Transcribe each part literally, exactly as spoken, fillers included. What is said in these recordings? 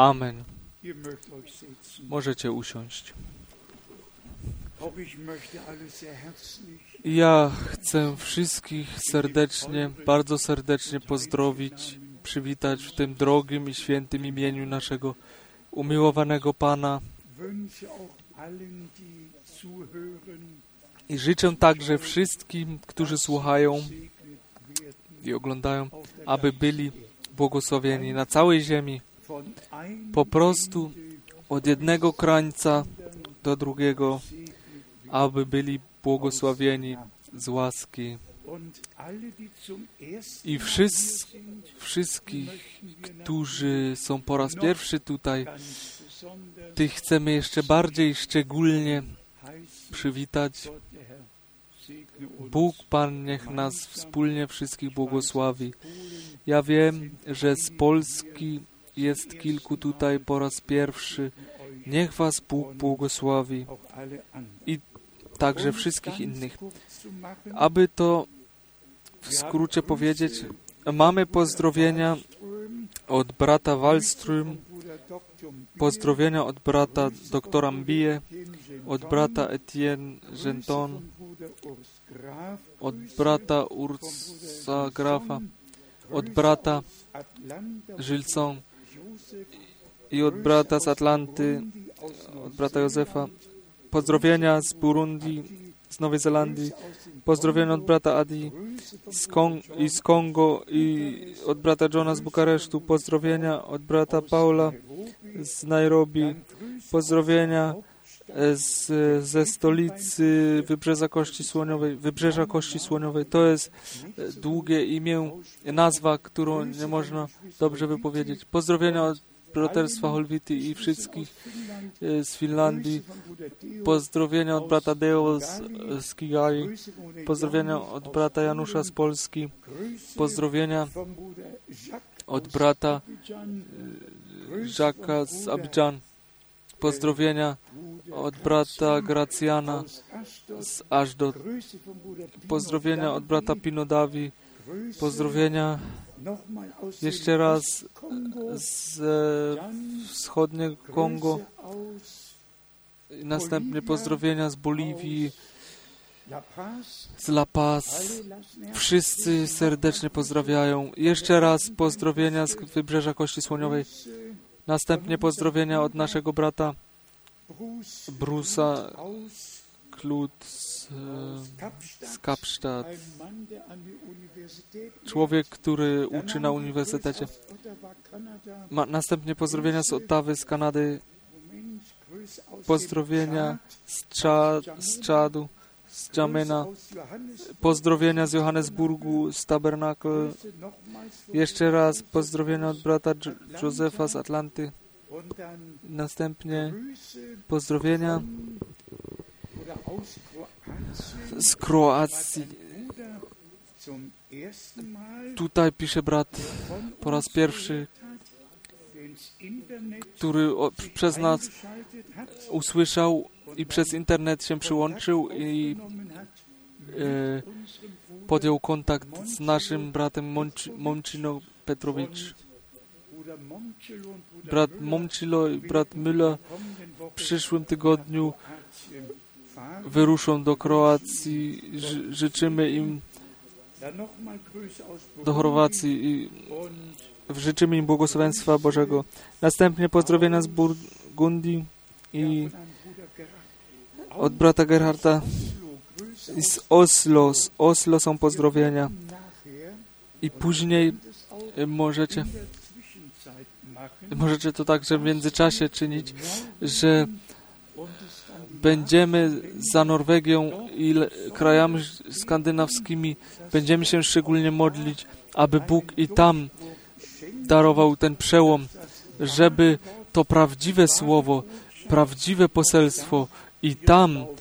Amen. Możecie usiąść. Ja chcę wszystkich serdecznie, bardzo serdecznie pozdrowić, przywitać w tym drogim i świętym imieniu naszego umiłowanego Pana. I życzę także wszystkim, którzy słuchają i oglądają, aby byli błogosławieni na całej ziemi. Po prostu od jednego krańca do drugiego, aby byli błogosławieni z łaski. I wszyscy, wszystkich, którzy są po raz pierwszy tutaj, tych chcemy jeszcze bardziej szczególnie przywitać. Bóg Pan niech nas wspólnie wszystkich błogosławi. Ja wiem, że z Polski jest kilku tutaj po raz pierwszy. Niech was Bóg błogosławi i także wszystkich innych. Aby to w skrócie powiedzieć, mamy pozdrowienia od brata Wallström, pozdrowienia od brata doktora Mbije, od brata Etienne Genton, od brata Ursa Grafa, od brata Gilson i od brata z Atlanty, od brata Józefa. Pozdrowienia z Burundi, z Nowej Zelandii, pozdrowienia od brata Adi z Kong- i z Kongo i od brata Johna z Bukaresztu, pozdrowienia od brata Paula z Nairobi, pozdrowienia z, ze stolicy Wybrzeża Kości Słoniowej. Wybrzeża Kości Słoniowej. To jest długie imię, nazwa, którą nie można dobrze wypowiedzieć. Pozdrowienia od braterstwa Holwity i wszystkich z Finlandii. Pozdrowienia od brata Deo z, z Kigali. Pozdrowienia od brata Janusza z Polski. Pozdrowienia od brata Jacques'a z Abidjan. Pozdrowienia od brata Gracjana z Ashdod. Pozdrowienia od brata Pinodawi. Pozdrowienia jeszcze raz z wschodniego Kongo. I następnie pozdrowienia z Boliwii, z La Paz. Wszyscy serdecznie pozdrawiają. Jeszcze raz pozdrowienia z Wybrzeża Kości Słoniowej. Następnie pozdrowienia od naszego brata Brusa Klut z, z Kapstadt. Człowiek, który uczy na uniwersytecie. Ma następnie pozdrowienia z Ottawy, z Kanady. Pozdrowienia z, Cza- z Czadu, z Dżamena. Pozdrowienia z Johannesburgu, z Tabernacle. Jeszcze raz pozdrowienia od brata Józefa z Atlanty. Następnie pozdrowienia z Kroacji. Tutaj pisze brat po raz pierwszy, który przez nas usłyszał i przez internet się przyłączył i e, podjął kontakt z naszym bratem Momcilo Petrowicz. Brat Momcilo i brat Müller w przyszłym tygodniu wyruszą do Kroacji. Ży- życzymy im do Chorwacji i życzymy im błogosławieństwa Bożego. Następnie pozdrowienia z Burgundii i od brata Gerharda i z Oslo. Z Oslo są pozdrowienia. I później możecie możecie to także w międzyczasie czynić, że będziemy za Norwegią i krajami skandynawskimi, będziemy się szczególnie modlić, aby Bóg i tam darował ten przełom, żeby to prawdziwe słowo, prawdziwe poselstwo i tam e,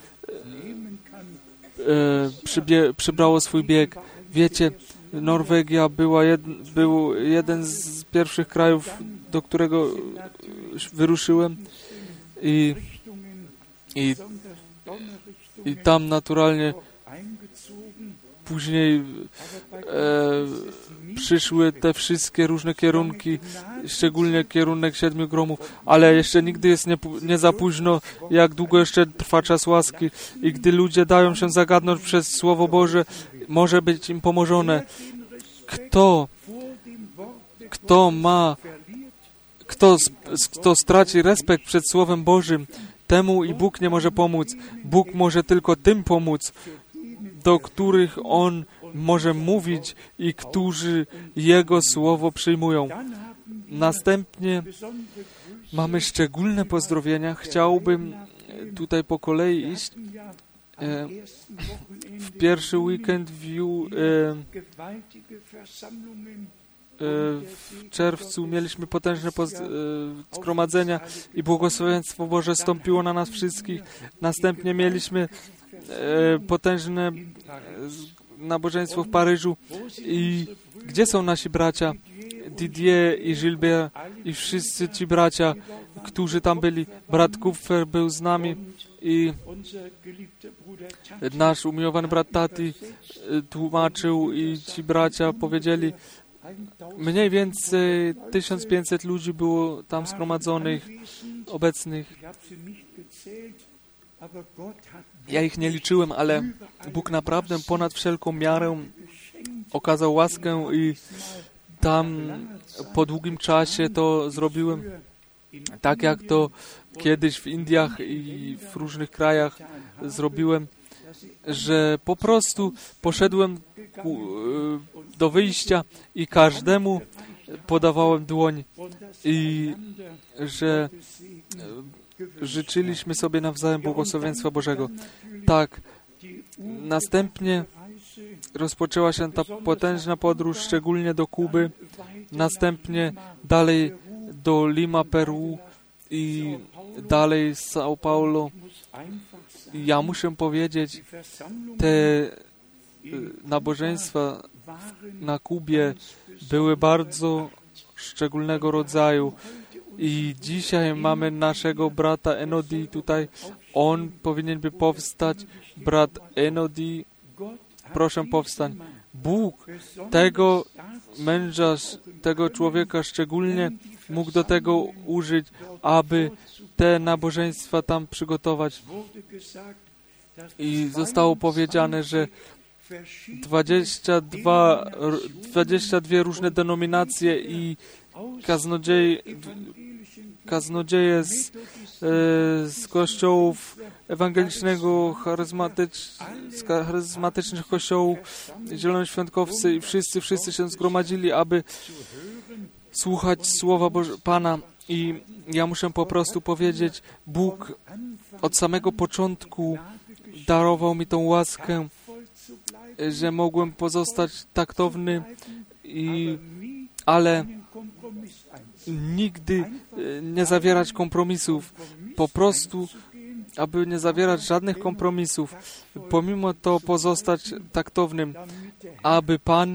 przybie, przybrało swój bieg. Wiecie, Norwegia była jed, był jeden z pierwszych krajów, do którego wyruszyłem i, i, i tam naturalnie później e, przyszły te wszystkie różne kierunki, szczególnie kierunek siedmiu gromów, ale jeszcze nigdy jest nie, nie za późno, jak długo jeszcze trwa czas łaski i gdy ludzie dają się zagadnąć przez Słowo Boże, może być im pomożone. Kto, kto ma, kto, kto straci respekt przed Słowem Bożym, temu i Bóg nie może pomóc. Bóg może tylko tym pomóc, do których On może mówić i którzy Jego Słowo przyjmują. Następnie mamy szczególne pozdrowienia. Chciałbym tutaj po kolei iść. W pierwszy weekend w, w czerwcu mieliśmy potężne zgromadzenia i błogosławieństwo Boże stąpiło na nas wszystkich. Następnie mieliśmy potężne nabożeństwo w Paryżu. I gdzie są nasi bracia? Didier i Gilbert i wszyscy ci bracia, którzy tam byli. Brat Kupfer był z nami i nasz umiłowany brat Tati tłumaczył i ci bracia powiedzieli, mniej więcej tysiąc pięćset ludzi było tam zgromadzonych, obecnych. Ja ich nie liczyłem, ale Bóg naprawdę ponad wszelką miarę okazał łaskę i tam po długim czasie to zrobiłem, tak jak to kiedyś w Indiach i w różnych krajach zrobiłem, że po prostu poszedłem ku, do wyjścia i każdemu podawałem dłoń i że życzyliśmy sobie nawzajem błogosławieństwa Bożego. Tak, następnie rozpoczęła się ta potężna podróż, szczególnie do Kuby, następnie dalej do Lima, Peru i dalej z São Paulo. I ja muszę powiedzieć, te nabożeństwa na Kubie były bardzo szczególnego rodzaju. I dzisiaj mamy naszego brata Enodi tutaj. On powinien by powstać. Brat Enodi, proszę powstań. Bóg tego męża, tego człowieka szczególnie mógł do tego użyć, aby te nabożeństwa tam przygotować. I zostało powiedziane, że dwadzieścia dwa, dwadzieścia dwie różne denominacje i kaznodzieje, kaznodzieje z, z kościołów ewangelicznego, charyzmatycz, z charyzmatycznych kościołów, zielonoświątkowcy i wszyscy, wszyscy się zgromadzili, aby słuchać Słowa Boże, Pana. I ja muszę po prostu powiedzieć, Bóg od samego początku darował mi tą łaskę, że mogłem pozostać taktowny, i, ale nigdy nie zawierać kompromisów. Po prostu, aby nie zawierać żadnych kompromisów. Pomimo to pozostać taktownym, aby Pan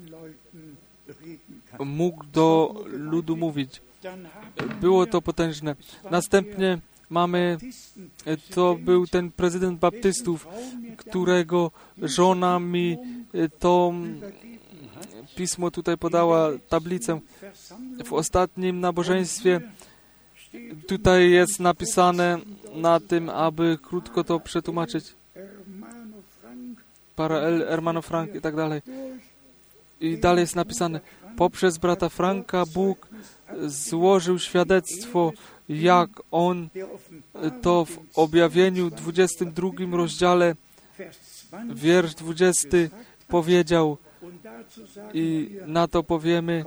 mógł do ludu mówić. Było to potężne. Następnie mamy, to był ten prezydent baptystów, którego żona mi to pismo tutaj podała, tablicę. W ostatnim nabożeństwie tutaj jest napisane na tym, aby krótko to przetłumaczyć. Para el hermano Frank i tak dalej. I dalej jest napisane, poprzez brata Franka Bóg złożył świadectwo, jak on to w objawieniu dwudziestym drugim rozdziale, wiersz dwudziesty powiedział. I na to powiemy,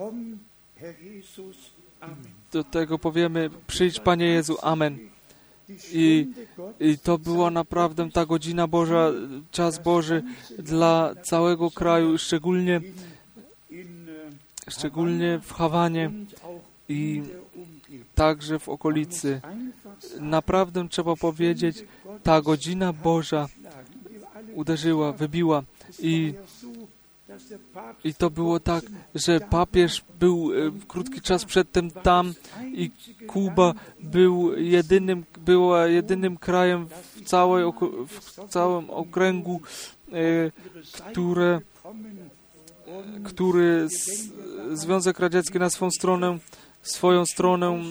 do tego powiemy, przyjdź Panie Jezu, amen. I, I to była naprawdę ta godzina Boża, czas Boży dla całego kraju, szczególnie, szczególnie w Hawanie i także w okolicy. Naprawdę trzeba powiedzieć, ta godzina Boża uderzyła, wybiła i I to było tak, że papież był krótki czas przedtem tam i Kuba był jedynym, była jedynym krajem w, całej, w całym okręgu, które który z, Związek Radziecki na swą stronę, swoją stronę e,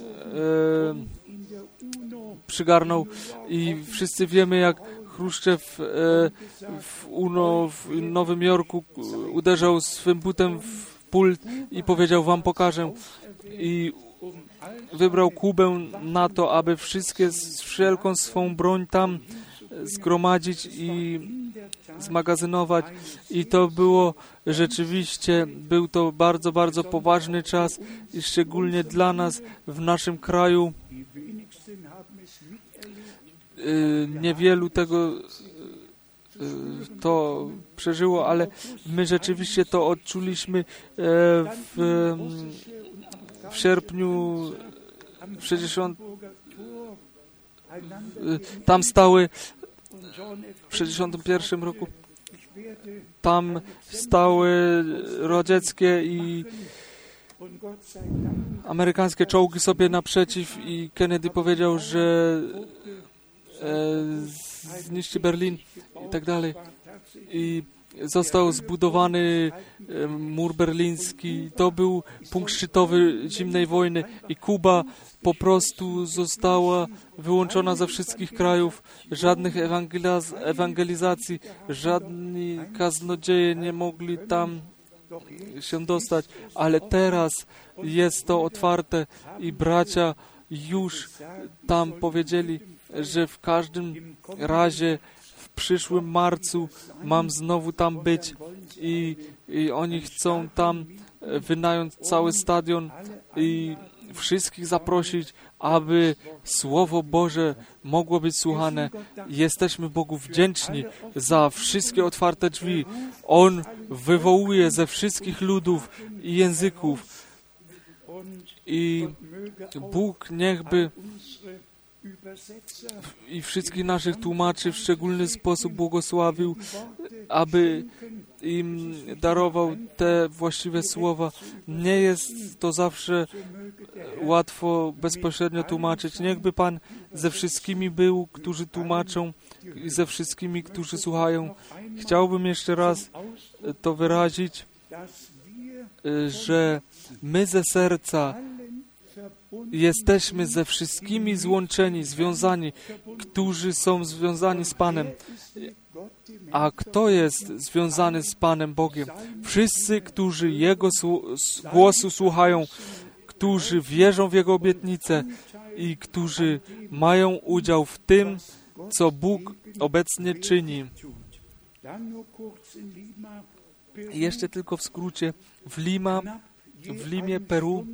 przygarnął i wszyscy wiemy, jak Chruszczew e, w UNO w Nowym Jorku uderzał swym butem w pult i powiedział, wam pokażę. I wybrał Kubę na to, aby wszystkie, wszelką swą broń tam zgromadzić i zmagazynować. I to było rzeczywiście, był to bardzo, bardzo poważny czas i szczególnie dla nas w naszym kraju. Niewielu tego to przeżyło, ale my rzeczywiście to odczuliśmy w, w sierpniu sześćdziesiątym. Tam stały w sześćdziesiątym pierwszym roku. Tam stały radzieckie i amerykańskie czołgi sobie naprzeciw i Kennedy powiedział, że e, zniszczy Berlin i tak dalej. I został zbudowany e, mur berliński. To był punkt szczytowy zimnej wojny i Kuba po prostu została wyłączona ze wszystkich krajów. Żadnych ewangeliz- ewangelizacji, żadni kaznodzieje nie mogli tam się dostać, ale teraz jest to otwarte i bracia już tam powiedzieli, że w każdym razie w przyszłym marcu mam znowu tam być i, i oni chcą tam wynająć cały stadion i wszystkich zaprosić, aby Słowo Boże mogło być słuchane. Jesteśmy Bogu wdzięczni za wszystkie otwarte drzwi. On wywołuje ze wszystkich ludów i języków. I Bóg niechby i wszystkich naszych tłumaczy w szczególny sposób błogosławił, aby im darował te właściwe słowa. Nie jest to zawsze łatwo bezpośrednio tłumaczyć. Niechby Pan ze wszystkimi był, którzy tłumaczą i ze wszystkimi, którzy słuchają. Chciałbym jeszcze raz to wyrazić, że my ze serca jesteśmy ze wszystkimi złączeni, związani, którzy są związani z Panem. A kto jest związany z Panem Bogiem? Wszyscy, którzy Jego głosu słuchają, którzy wierzą w Jego obietnice i którzy mają udział w tym, co Bóg obecnie czyni. I jeszcze tylko w skrócie, w Lima, w Limie, Peru,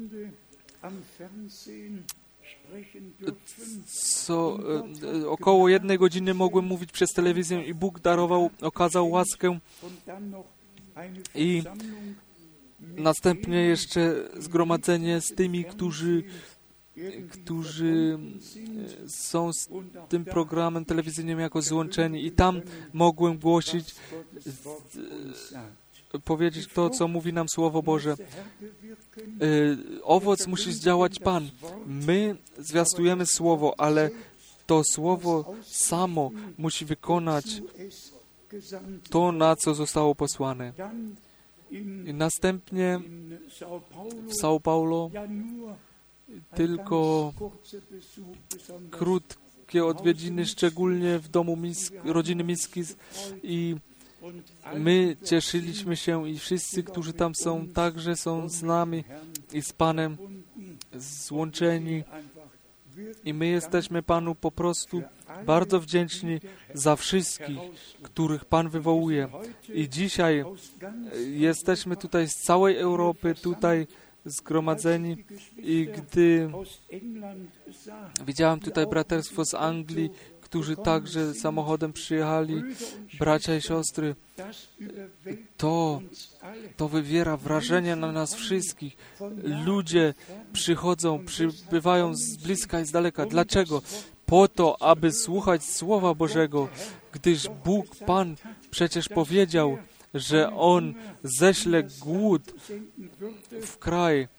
co e, około jednej godziny mogłem mówić przez telewizję i Bóg darował, okazał łaskę i następnie jeszcze zgromadzenie z tymi, którzy którzy są z tym programem telewizyjnym jako złączeni i tam mogłem głosić, powiedzieć to, co mówi nam Słowo Boże. Owoc musi zdziałać Pan. My zwiastujemy Słowo, ale to Słowo samo musi wykonać to, na co zostało posłane. I następnie w São Paulo tylko krótkie odwiedziny, szczególnie w domu Mis- rodziny Miskis i my cieszyliśmy się i wszyscy, którzy tam są, także są z nami i z Panem złączeni. I my jesteśmy Panu po prostu bardzo wdzięczni za wszystkich, których Pan wywołuje. I dzisiaj jesteśmy tutaj z całej Europy, tutaj zgromadzeni i gdy widziałem tutaj braterstwo z Anglii, którzy także samochodem przyjechali, bracia i siostry, to, to wywiera wrażenie na nas wszystkich. Ludzie przychodzą, przybywają z bliska i z daleka. Dlaczego? Po to, aby słuchać Słowa Bożego, gdyż Bóg, Pan przecież powiedział, że On ześle głód w kraj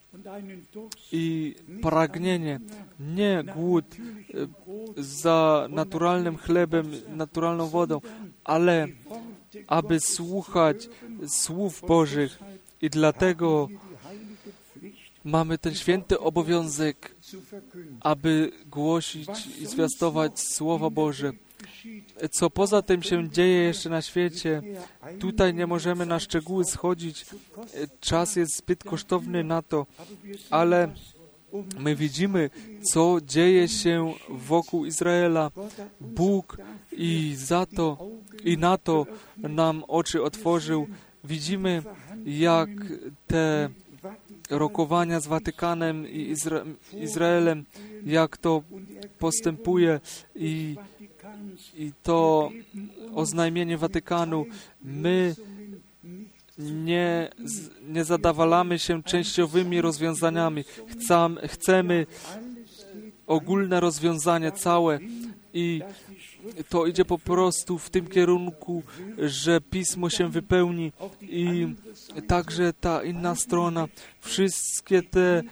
i pragnienie, nie głód za naturalnym chlebem, naturalną wodą, ale aby słuchać słów Bożych i dlatego mamy ten święty obowiązek, aby głosić i zwiastować Słowa Boże. Co poza tym się dzieje jeszcze na świecie, tutaj nie możemy na szczegóły schodzić. Czas jest zbyt kosztowny na to, ale my widzimy, co dzieje się wokół Izraela. Bóg i za to, i na to nam oczy otworzył. Widzimy, jak te rokowania z Watykanem i Izra- Izraelem, jak to postępuje i, i to oznajmienie Watykanu. My nie, nie zadawalamy się częściowymi rozwiązaniami. Chcam, chcemy ogólne rozwiązanie całe i to idzie po prostu w tym kierunku, że Pismo się wypełni i także ta inna strona, wszystkie te,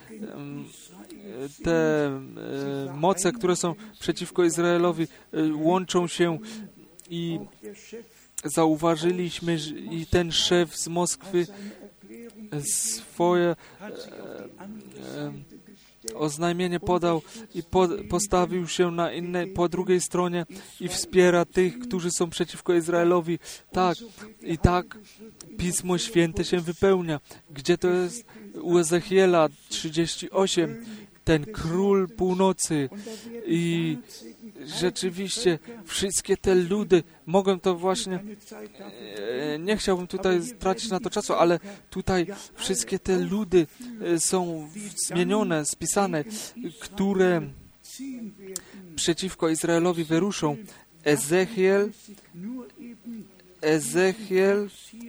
te moce, które są przeciwko Izraelowi, łączą się i zauważyliśmy, że i ten szef z Moskwy swoje e, e, oznajmienie podał i po, postawił się na innej, po drugiej stronie i wspiera tych, którzy są przeciwko Izraelowi. Tak, i tak Pismo Święte się wypełnia. Gdzie to jest? U Ezechiela trzydzieści osiem, ten król północy i rzeczywiście wszystkie te ludy, mogę to właśnie, e, nie chciałbym tutaj tracić na to czasu, ale tutaj wszystkie te ludy są zmienione, spisane, które przeciwko Izraelowi wyruszą. Ezechiel, Ezechiel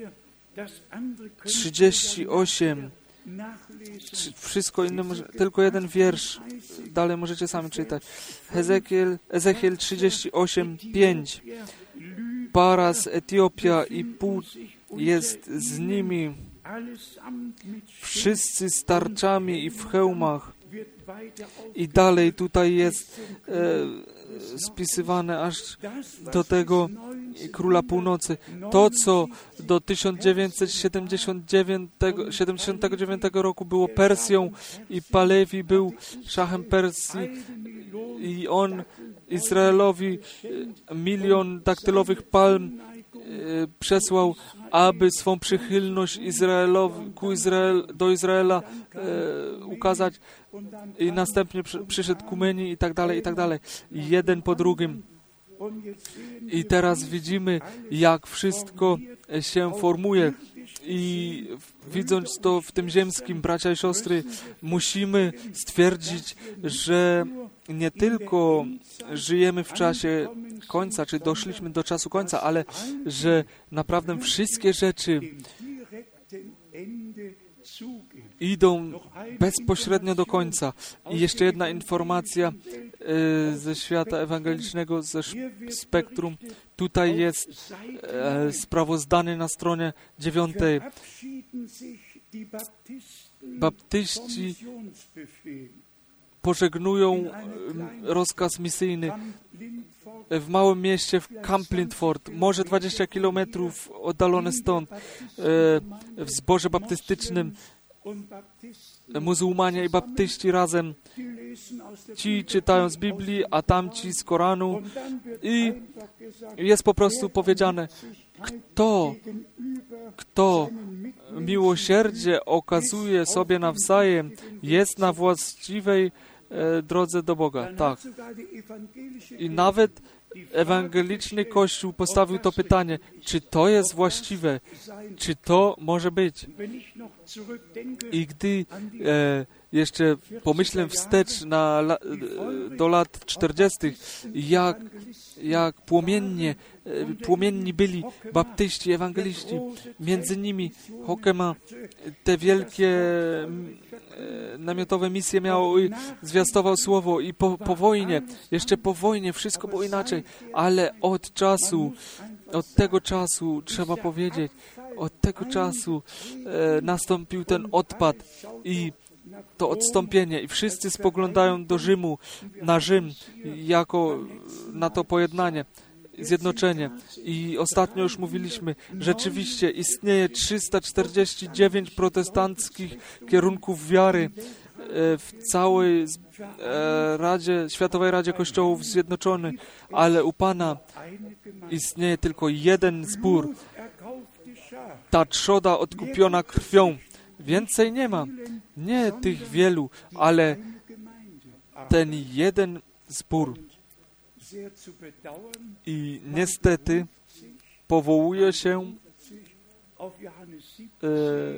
trzydzieści osiem, wszystko inne, tylko jeden wiersz, dalej możecie sami czytać. Ezechiel, Ezechiel trzydzieści osiem, pięć. Paras, Etiopia i Put jest z nimi, wszyscy z tarczami i w hełmach. I dalej tutaj jest e, spisywane aż do tego Króla Północy. To, co do tysiąc dziewięćset siedemdziesiątego dziewiątego roku było Persją i Palewi był szachem Persji i on Izraelowi milion daktylowych palm e, przesłał, aby swą przychylność Izraelowi, ku Izrael, do Izraela e, ukazać i następnie przy, przyszedł Kumeni i tak dalej, i tak dalej. Jeden po drugim. I teraz widzimy, jak wszystko się formuje i widząc to w tym ziemskim, bracia i siostry, musimy stwierdzić, że nie tylko żyjemy w czasie końca, czy doszliśmy do czasu końca, ale że naprawdę wszystkie rzeczy idą bezpośrednio do końca. I jeszcze jedna informacja e, ze świata ewangelicznego, ze spektrum. Tutaj jest e, sprawozdanie na stronie dziewiątej. Baptyści pożegnują rozkaz misyjny w małym mieście w Camp Lindford, może dwadzieścia kilometrów oddalone stąd, w zborze baptystycznym. Muzułmanie i baptyści razem. Ci czytają z Biblii, a tamci z Koranu. I jest po prostu powiedziane, kto, kto miłosierdzie okazuje sobie nawzajem, jest na właściwej e, drodze do Boga. Tak. I nawet ewangeliczny Kościół postawił to pytanie, czy to jest właściwe, czy to może być. I gdy e, jeszcze pomyślę wstecz na, do lat czterdziestych, jak, jak płomiennie, płomienni byli baptyści, ewangeliści, między nimi Hokema, te wielkie namiotowe misje miało i zwiastował słowo i po, po wojnie, jeszcze po wojnie wszystko było inaczej, ale od czasu, od tego czasu trzeba powiedzieć, od tego czasu e, nastąpił ten odpad i to odstąpienie i wszyscy spoglądają do Rzymu, na Rzym, jako na to pojednanie. zjednoczenie. I ostatnio już mówiliśmy, rzeczywiście istnieje trzysta czterdzieści dziewięć protestanckich kierunków wiary w całej Radzie, Światowej Radzie Kościołów Zjednoczonych, ale u Pana istnieje tylko jeden zbór. Ta trzoda odkupiona krwią. Więcej nie ma. Nie tych wielu, ale ten jeden zbór. I niestety powołuje się e,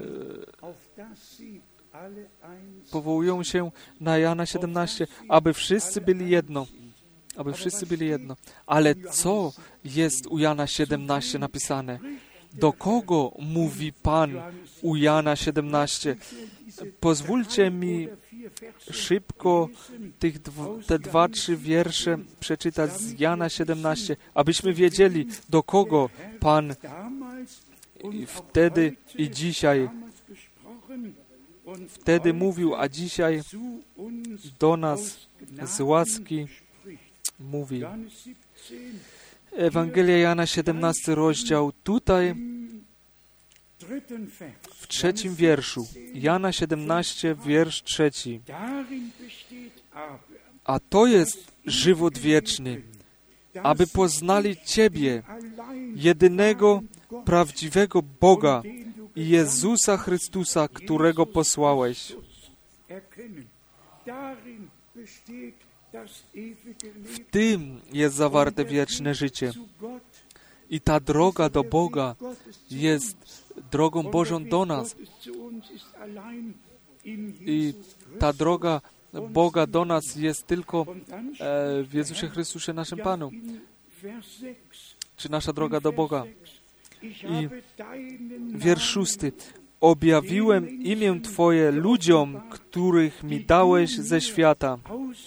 powołują się na Jana siedemnaście, aby wszyscy byli jedno. Aby wszyscy byli jedno. Ale co jest u Jana siedemnaście napisane? Do kogo mówi Pan u Jana siedemnaście? Pozwólcie mi szybko tych dw- te dwa, trzy wiersze przeczytać z Jana siedemnaście, abyśmy wiedzieli, do kogo Pan i wtedy i dzisiaj wtedy mówił, a dzisiaj do nas z łaski mówi. Ewangelia Jana, siedemnasty rozdział. Tutaj w trzecim wierszu. Jana siedemnaście, wiersz trzeci. A to jest żywot wieczny, aby poznali Ciebie, jedynego, prawdziwego Boga i Jezusa Chrystusa, którego posłałeś. W tym jest zawarte wieczne życie. I ta droga do Boga jest drogą Bożą do nas. I ta droga Boga do nas jest tylko e, w Jezusie Chrystusie, naszym Panu. Czy nasza droga do Boga. I wiersz szósty. Objawiłem imię Twoje ludziom, których mi dałeś ze świata.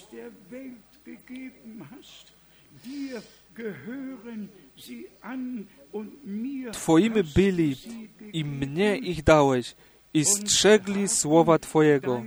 Twoimi byli i mnie ich dałeś i strzegli słowa Twojego.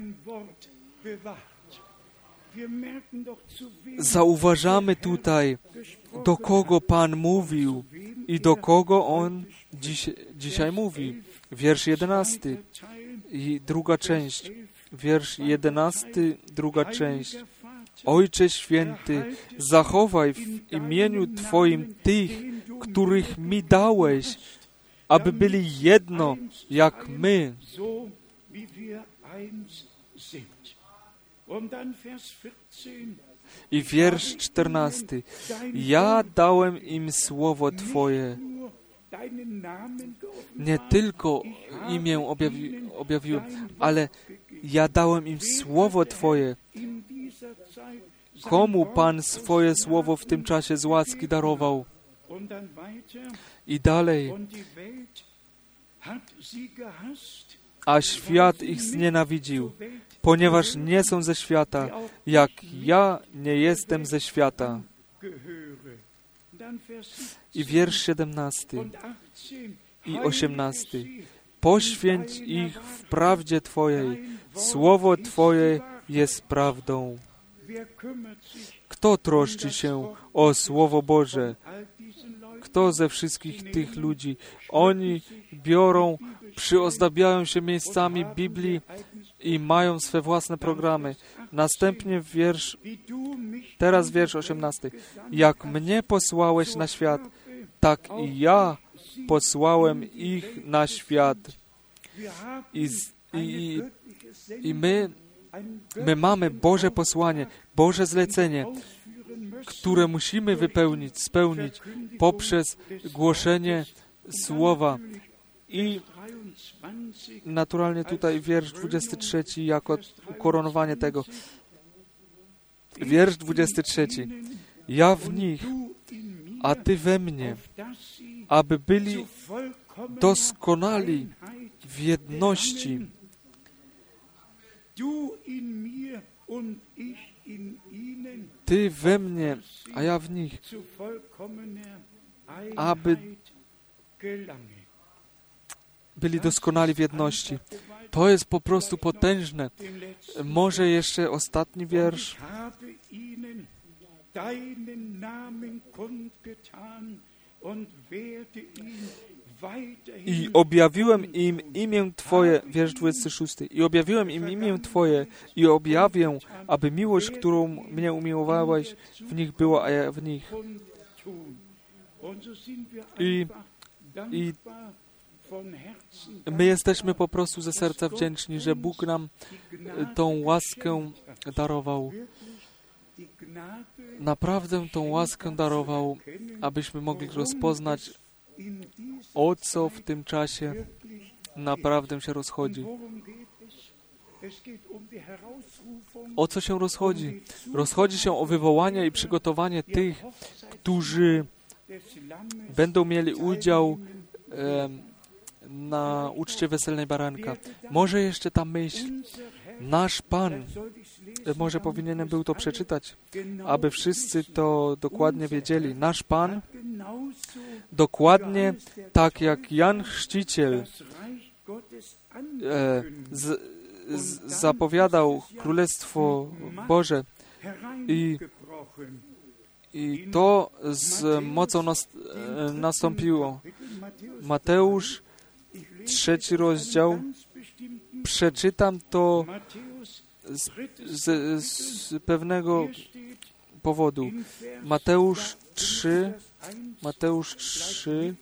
Zauważamy tutaj, do kogo Pan mówił i do kogo On dziś, dzisiaj mówi. Wiersz jedenasty i druga część. Wiersz jedenasty, druga część. Ojcze Święty, zachowaj w imieniu Twoim tych, których mi dałeś, aby byli jedno, jak my. I wiersz czternasty. Ja dałem im słowo Twoje. Nie tylko imię objawi, objawiłem, ale ja dałem im słowo Twoje. Komu Pan swoje słowo w tym czasie z łaski darował? I dalej. A świat ich znienawidził, ponieważ nie są ze świata, jak ja nie jestem ze świata. I wiersz siedemnasty i osiemnasty. Poświęć ich w prawdzie Twojej. Słowo Twoje jest prawdą. Kto troszczy się o Słowo Boże? Kto ze wszystkich tych ludzi? Oni biorą, przyozdabiają się miejscami Biblii i mają swe własne programy. Następnie wiersz, teraz wiersz osiemnasty. Jak mnie posłałeś na świat, tak i ja posłałem ich na świat. I, i, i my, my mamy Boże posłanie, Boże zlecenie, które musimy wypełnić, spełnić poprzez głoszenie Słowa. I naturalnie tutaj wiersz dwudziesty trzeci jako ukoronowanie tego. Wiersz dwudziesty trzeci. Ja w nich, a Ty we mnie, aby byli doskonali w jedności. Ty we mnie, a ja w nich, aby byli doskonali w jedności. To jest po prostu potężne. Może jeszcze ostatni wiersz. I objawiłem im imię Twoje, wiersz dwudziesty szósty, i objawiłem im imię Twoje i objawię, aby miłość, którą mnie umiłowałeś, w nich była, a ja w nich. I, I my jesteśmy po prostu ze serca wdzięczni, że Bóg nam tą łaskę darował. Naprawdę tą łaskę darował, abyśmy mogli rozpoznać, o co w tym czasie naprawdę się rozchodzi. O co się rozchodzi? Rozchodzi się o wywołanie i przygotowanie tych, którzy będą mieli udział e, na uczcie weselnej baranka. Może jeszcze ta myśl, nasz Pan, może powinienem był to przeczytać, aby wszyscy to dokładnie wiedzieli. Nasz Pan, dokładnie tak jak Jan Chrzciciel e, z, z, zapowiadał Królestwo Boże i, i to z mocą nas, e, nastąpiło. Mateusz, trzeci rozdział, przeczytam to z, z, z pewnego powodu. Mateusz trzy, Mateusz trzy,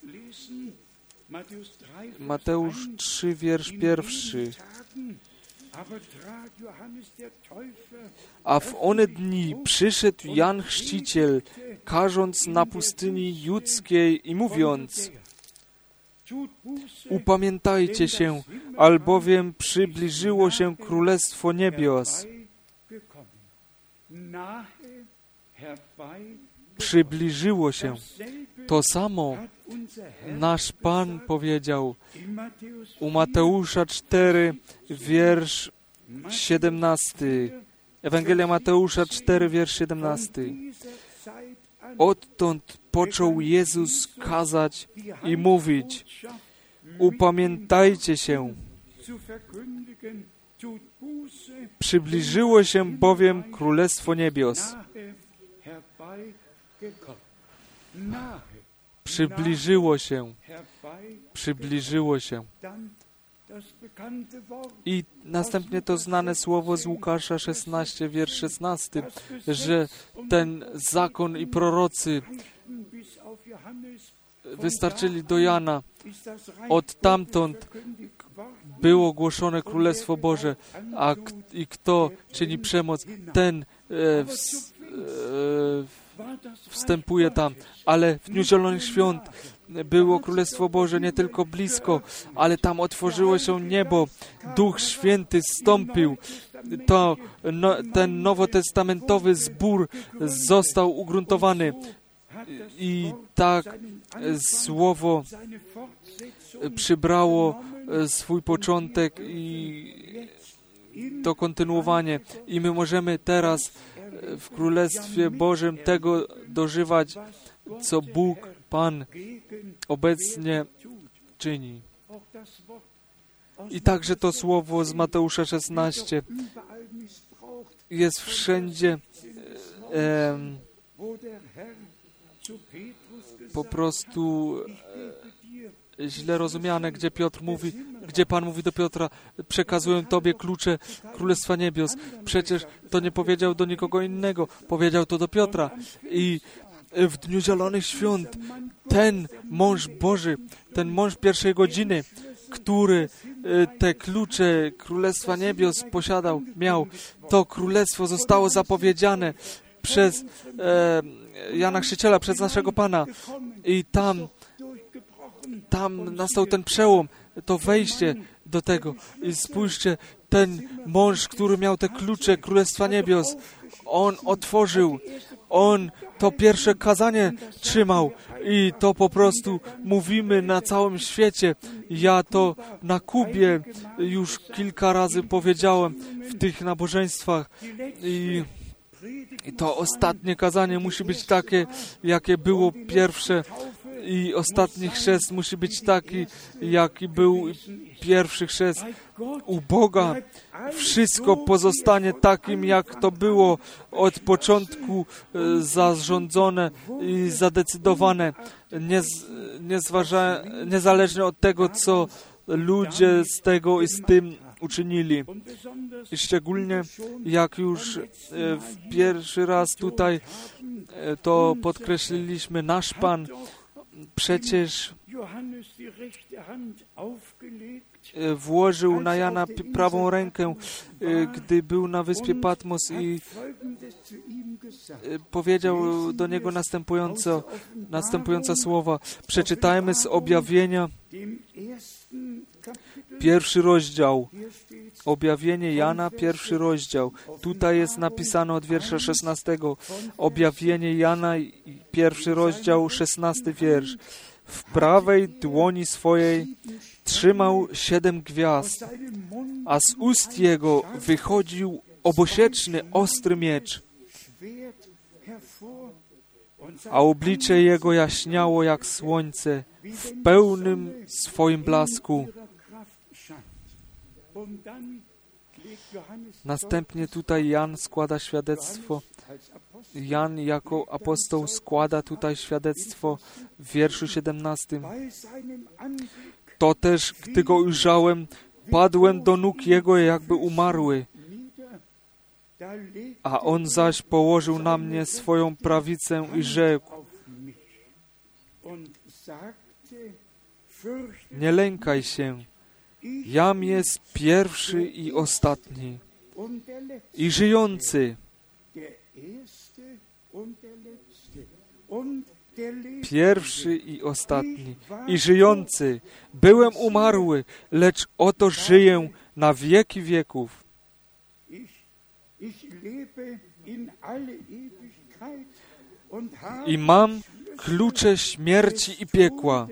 Mateusz trzy, wiersz pierwszy. A w one dni przyszedł Jan Chrzciciel, karząc na pustyni judzkiej i mówiąc: upamiętajcie się, albowiem przybliżyło się Królestwo Niebios. Przybliżyło się. To samo nasz Pan powiedział u Mateusza cztery, wiersz siedemnasty. Ewangelia Mateusza cztery, wiersz siedemnasty. Odtąd począł Jezus kazać i mówić: upamiętajcie się. Przybliżyło się bowiem Królestwo Niebios. Przybliżyło się. Przybliżyło się. I następnie to znane słowo z Łukasza szesnaście, wiersz szesnasty, że ten zakon i prorocy wystarczyli do Jana. Od tamtąd było głoszone Królestwo Boże, a k- i kto czyni przemoc, ten e, ws, e, wstępuje tam. Ale w Dniu Zielonych Świąt było Królestwo Boże nie tylko blisko, ale tam otworzyło się niebo. Duch Święty zstąpił. To, no, ten nowotestamentowy zbór został ugruntowany. I tak słowo przybrało swój początek i to kontynuowanie. I my możemy teraz w Królestwie Bożym tego dożywać, co Bóg, Pan obecnie czyni. I także to słowo z Mateusza szesnaście jest wszędzie e, po prostu e, źle rozumiane, gdzie Piotr mówi, gdzie Pan mówi do Piotra: przekazuję Tobie klucze Królestwa Niebios. Przecież to nie powiedział do nikogo innego, powiedział to do Piotra. I w Dniu Zielonych Świąt ten mąż Boży, ten mąż pierwszej godziny, który te klucze Królestwa Niebios posiadał, miał, to królestwo zostało zapowiedziane przez e, Jana Chrzciciela, przez naszego Pana. I tam, tam nastał ten przełom, to wejście do tego. I spójrzcie, ten mąż, który miał te klucze Królestwa Niebios, on otworzył, on to pierwsze kazanie trzymał i to po prostu mówimy na całym świecie. Ja to na Kubie już kilka razy powiedziałem w tych nabożeństwach i, i to ostatnie kazanie musi być takie, jakie było pierwsze i ostatni chrzest musi być taki, jaki był pierwszy chrzest. U Boga wszystko pozostanie takim, jak to było od początku zarządzone i zadecydowane, nie, nie zważa, niezależnie od tego, co ludzie z tego i z tym uczynili. I szczególnie jak już w pierwszy raz tutaj to podkreśliliśmy, nasz Pan przecież włożył na Jana prawą rękę, gdy był na wyspie Patmos i powiedział do niego następująco, następujące słowa. Przeczytajmy z Objawienia, pierwszy rozdział. Objawienie Jana, pierwszy rozdział. Tutaj jest napisane od wiersza szesnastego. Objawienie Jana, pierwszy rozdział, szesnasty wiersz. W prawej dłoni swojej trzymał siedem gwiazd, a z ust jego wychodził obosieczny, ostry miecz, a oblicze jego jaśniało jak słońce w pełnym swoim blasku. Następnie tutaj Jan składa świadectwo. Jan jako apostoł składa tutaj świadectwo w wierszu siedemnastym. To też, gdy go ujrzałem, padłem do nóg jego, jakby umarły. A on zaś położył na mnie swoją prawicę i rzekł: nie lękaj się, jam jest pierwszy i ostatni, i żyjący. Pierwszy i ostatni, i żyjący. Byłem umarły, lecz oto żyję na wieki wieków. I mam klucze śmierci i piekła.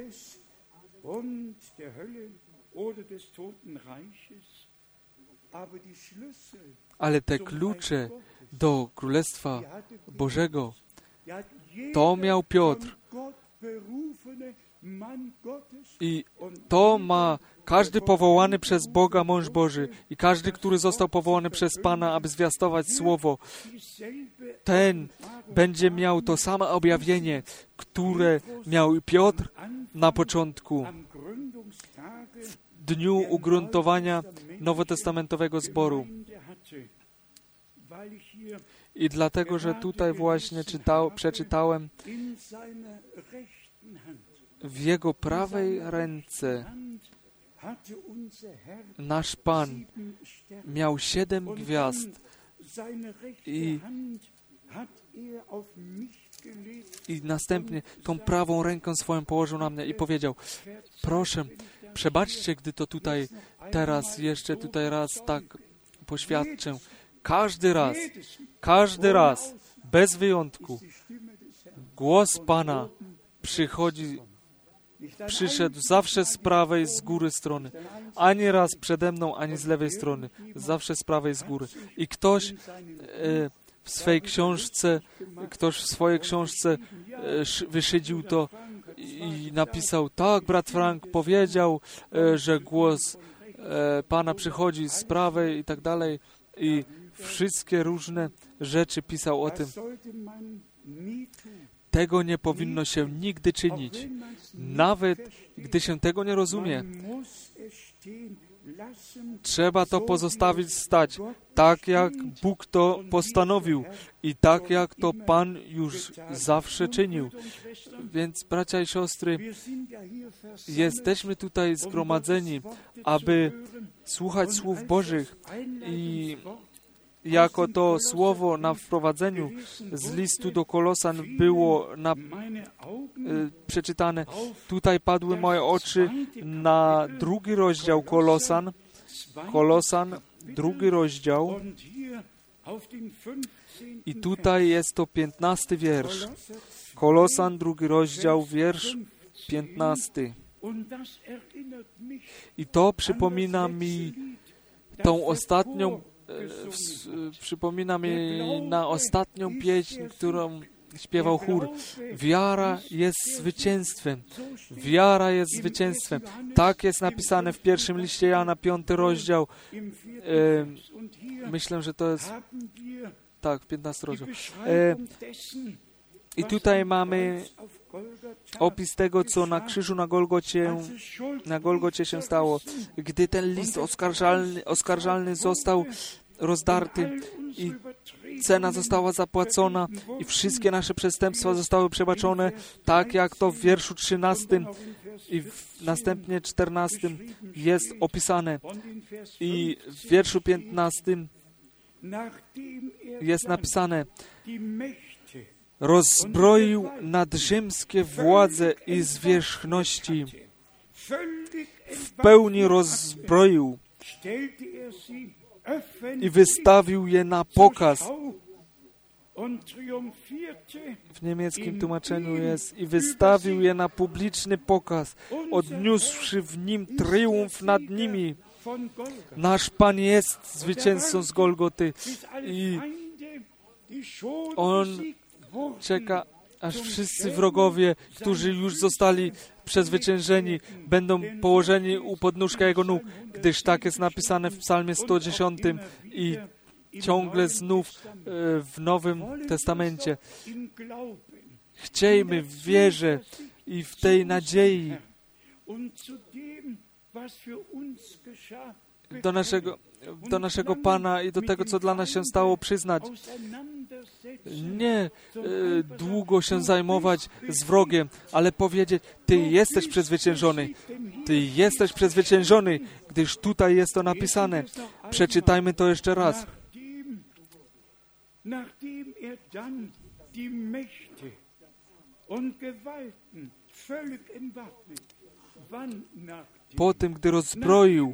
Ale te klucze do Królestwa Bożego to miał Piotr. I to ma każdy powołany przez Boga mąż Boży i każdy, który został powołany przez Pana, aby zwiastować Słowo. Ten będzie miał to samo objawienie, które miał i Piotr na początku, w dniu ugruntowania nowotestamentowego zboru. I dlatego, że tutaj właśnie czytał, przeczytałem, w Jego prawej ręce nasz Pan miał siedem gwiazd i, i następnie tą prawą ręką swoją położył na mnie i powiedział: proszę, przebaczcie, gdy to tutaj teraz jeszcze tutaj raz tak poświadczę. Każdy raz, każdy raz, bez wyjątku, głos Pana przychodzi, przyszedł zawsze z prawej, z góry strony. Ani raz przede mną, ani z lewej strony. Zawsze z prawej, z góry. I ktoś e, w swej książce, ktoś w swojej książce e, wyszydził to i napisał: tak, brat Frank powiedział, e, że głos e, Pana przychodzi z prawej i tak dalej. I wszystkie różne rzeczy pisał o tym. Tego nie powinno się nigdy czynić. Nawet gdy się tego nie rozumie, trzeba to pozostawić stać, tak jak Bóg to postanowił i tak jak to Pan już zawsze czynił. Więc, bracia i siostry, jesteśmy tutaj zgromadzeni, aby słuchać słów Bożych i jako to słowo na wprowadzeniu z listu do Kolosan było na, e, przeczytane. Tutaj padły moje oczy na drugi rozdział Kolosan. Kolosan, drugi rozdział. I tutaj jest to piętnasty wiersz. Kolosan, drugi rozdział, wiersz piętnasty. I to przypomina mi tą ostatnią W, przypomina mi na ostatnią pieśń, którą śpiewał chór. Wiara jest zwycięstwem. Wiara jest zwycięstwem. Tak jest napisane w pierwszym liście Jana, piąty rozdział. E, myślę, że to jest... Tak, piętnasty rozdział. E, I tutaj mamy opis tego, co na krzyżu na Golgocie, na Golgocie się stało. Gdy ten list oskarżalny, oskarżalny został rozdarty i cena została zapłacona i wszystkie nasze przestępstwa zostały przebaczone, tak jak to w wierszu trzynastym i w następnie czternastym jest opisane. I w wierszu piętnastym jest napisane: rozbroił nadrzymskie władze i zwierzchności. W pełni rozbroił i wystawił je na pokaz. W niemieckim tłumaczeniu jest: i wystawił je na publiczny pokaz, odniósłszy w nim triumf nad nimi. Nasz Pan jest zwycięzcą z Golgoty i On czeka, aż wszyscy wrogowie, którzy już zostali przezwyciężeni, będą położeni u podnóżka Jego nóg, gdyż tak jest napisane w Psalmie sto dziesiątym i ciągle znów w Nowym Testamencie. Chciejmy w wierze i w tej nadziei do naszego, do naszego Pana i do tego, co dla nas się stało, przyznać. Nie e, długo się zajmować z wrogiem, ale powiedzieć: Ty jesteś przezwyciężony. Ty jesteś przezwyciężony, gdyż tutaj jest to napisane. Przeczytajmy to jeszcze raz. Nachdem er dann die Mächte und Gewalten völlig entwaffnet, wann nach Po tym, gdy rozbroił,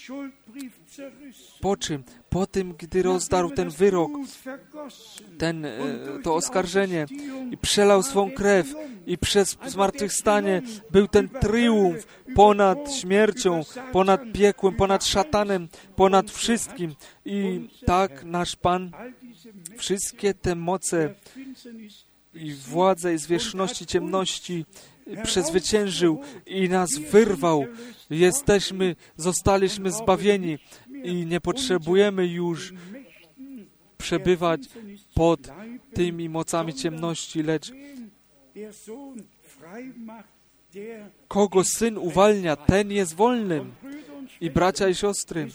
po czym? Po tym, gdy rozdarł ten wyrok, ten, to oskarżenie i przelał swą krew i przez zmartwychwstanie był ten triumf ponad śmiercią, ponad piekłem, ponad szatanem, ponad wszystkim. I tak nasz Pan wszystkie te moce i władze i zwierzchności ciemności przezwyciężył i nas wyrwał. Jesteśmy, zostaliśmy zbawieni i nie potrzebujemy już przebywać pod tymi mocami ciemności, lecz kogo Syn uwalnia, ten jest wolnym. I bracia i siostry,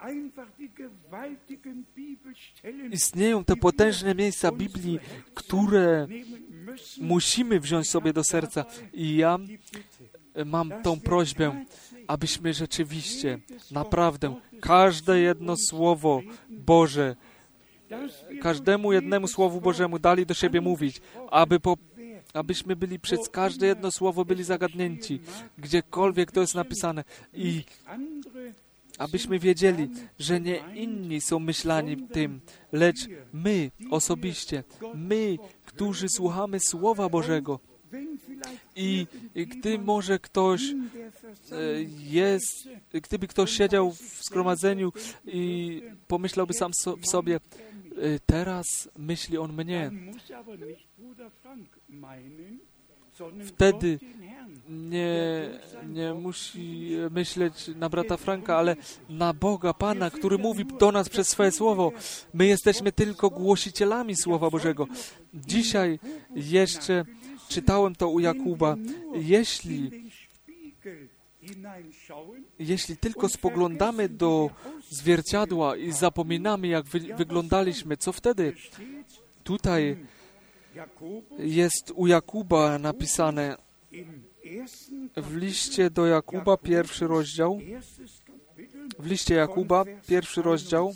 istnieją te potężne miejsca Biblii, które musimy wziąć sobie do serca. I ja mam tą prośbę, abyśmy rzeczywiście, naprawdę, każde jedno Słowo Boże, każdemu jednemu Słowu Bożemu dali do siebie mówić, aby po, abyśmy byli przez każde jedno Słowo byli zagadnięci, gdziekolwiek to jest napisane. I abyśmy wiedzieli, że nie inni są myślani tym, lecz my osobiście, my, którzy słuchamy Słowa Bożego. I gdy może ktoś jest, gdyby ktoś siedział w zgromadzeniu i pomyślałby sam so, w sobie: teraz myśli on mnie. Wtedy nie, nie musi myśleć na brata Franka, ale na Boga, Pana, który mówi do nas przez swoje Słowo. My jesteśmy tylko głosicielami Słowa Bożego. Dzisiaj jeszcze czytałem to u Jakuba. Jeśli, jeśli tylko spoglądamy do zwierciadła i zapominamy, jak wy, wyglądaliśmy, co wtedy? Tutaj jest u Jakuba napisane w liście do Jakuba, pierwszy rozdział, w liście Jakuba, pierwszy rozdział,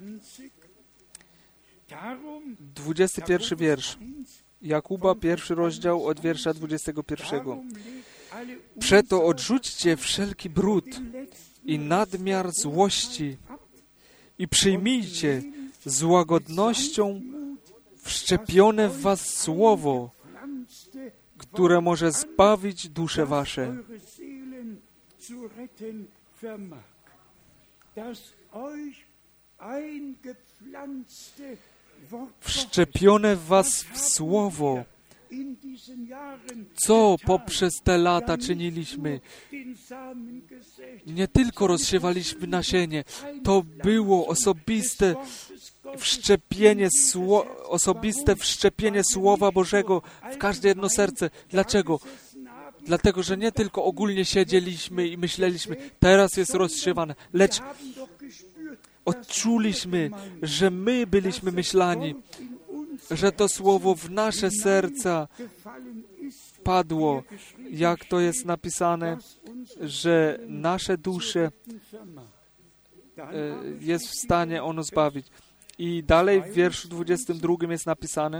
dwudziesty pierwszy wiersz. Jakuba, pierwszy rozdział, od wiersza dwudziestego pierwszego. Przeto odrzućcie wszelki brud i nadmiar złości i przyjmijcie z łagodnością wszczepione w was słowo, które może zbawić dusze wasze. Wszczepione w was w słowo, Co poprzez te lata czyniliśmy? Nie tylko rozsiewaliśmy nasienie, to było osobiste wszczepienie, sło, osobiste wszczepienie Słowa Bożego w każde jedno serce. Dlaczego? Dlatego, że nie tylko ogólnie siedzieliśmy i myśleliśmy, teraz jest rozsiewane, lecz odczuliśmy, że my byliśmy myślani, że to Słowo w nasze serca padło, jak to jest napisane, że nasze dusze jest w stanie ono zbawić. I dalej w wierszu dwudziestym drugim jest napisane: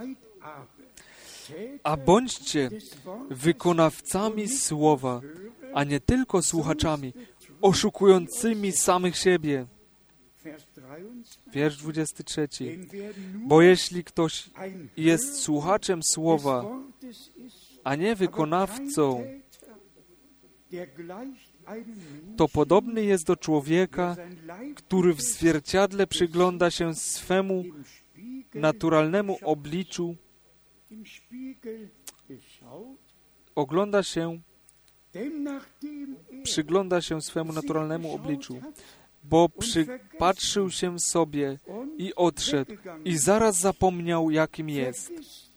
a bądźcie wykonawcami Słowa, a nie tylko słuchaczami, oszukującymi samych siebie. Wiersz dwudziesty trzeci. Bo jeśli ktoś jest słuchaczem Słowa, a nie wykonawcą, to podobny jest do człowieka, który w zwierciadle przygląda się swemu naturalnemu obliczu, ogląda się, przygląda się swemu naturalnemu obliczu, bo przypatrzył się sobie i odszedł i zaraz zapomniał, jakim jest.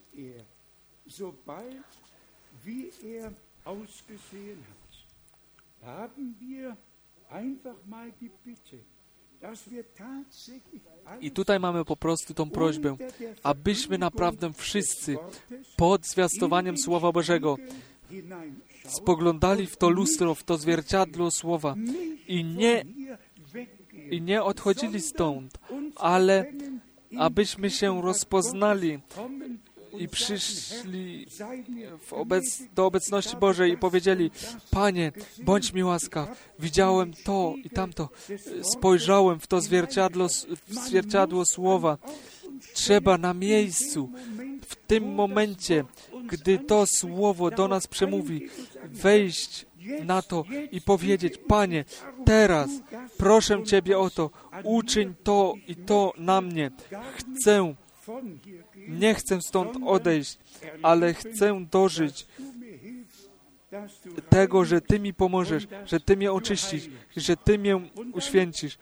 I tutaj mamy po prostu tą prośbę, abyśmy naprawdę wszyscy pod zwiastowaniem Słowa Bożego spoglądali w to lustro, w to zwierciadło Słowa i nie, i nie odchodzili stąd, ale abyśmy się rozpoznali i przyszli w obec, do obecności Bożej i powiedzieli: Panie, bądź mi łaskaw, widziałem to i tamto, spojrzałem w to zwierciadło, w zwierciadło Słowa. Trzeba na miejscu, w tym momencie, gdy to Słowo do nas przemówi, wejść na to i powiedzieć: Panie, teraz proszę Ciebie o to, uczyń to i to na mnie. Chcę, nie chcę stąd odejść, ale chcę dożyć tego, że Ty mi pomożesz, że Ty mnie oczyścisz, że Ty mnie uświęcisz.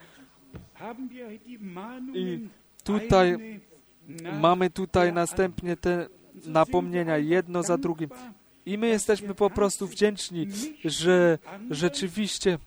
I tutaj mamy tutaj następnie te napomnienia, jedno za drugim. I my jesteśmy po prostu wdzięczni, że rzeczywiście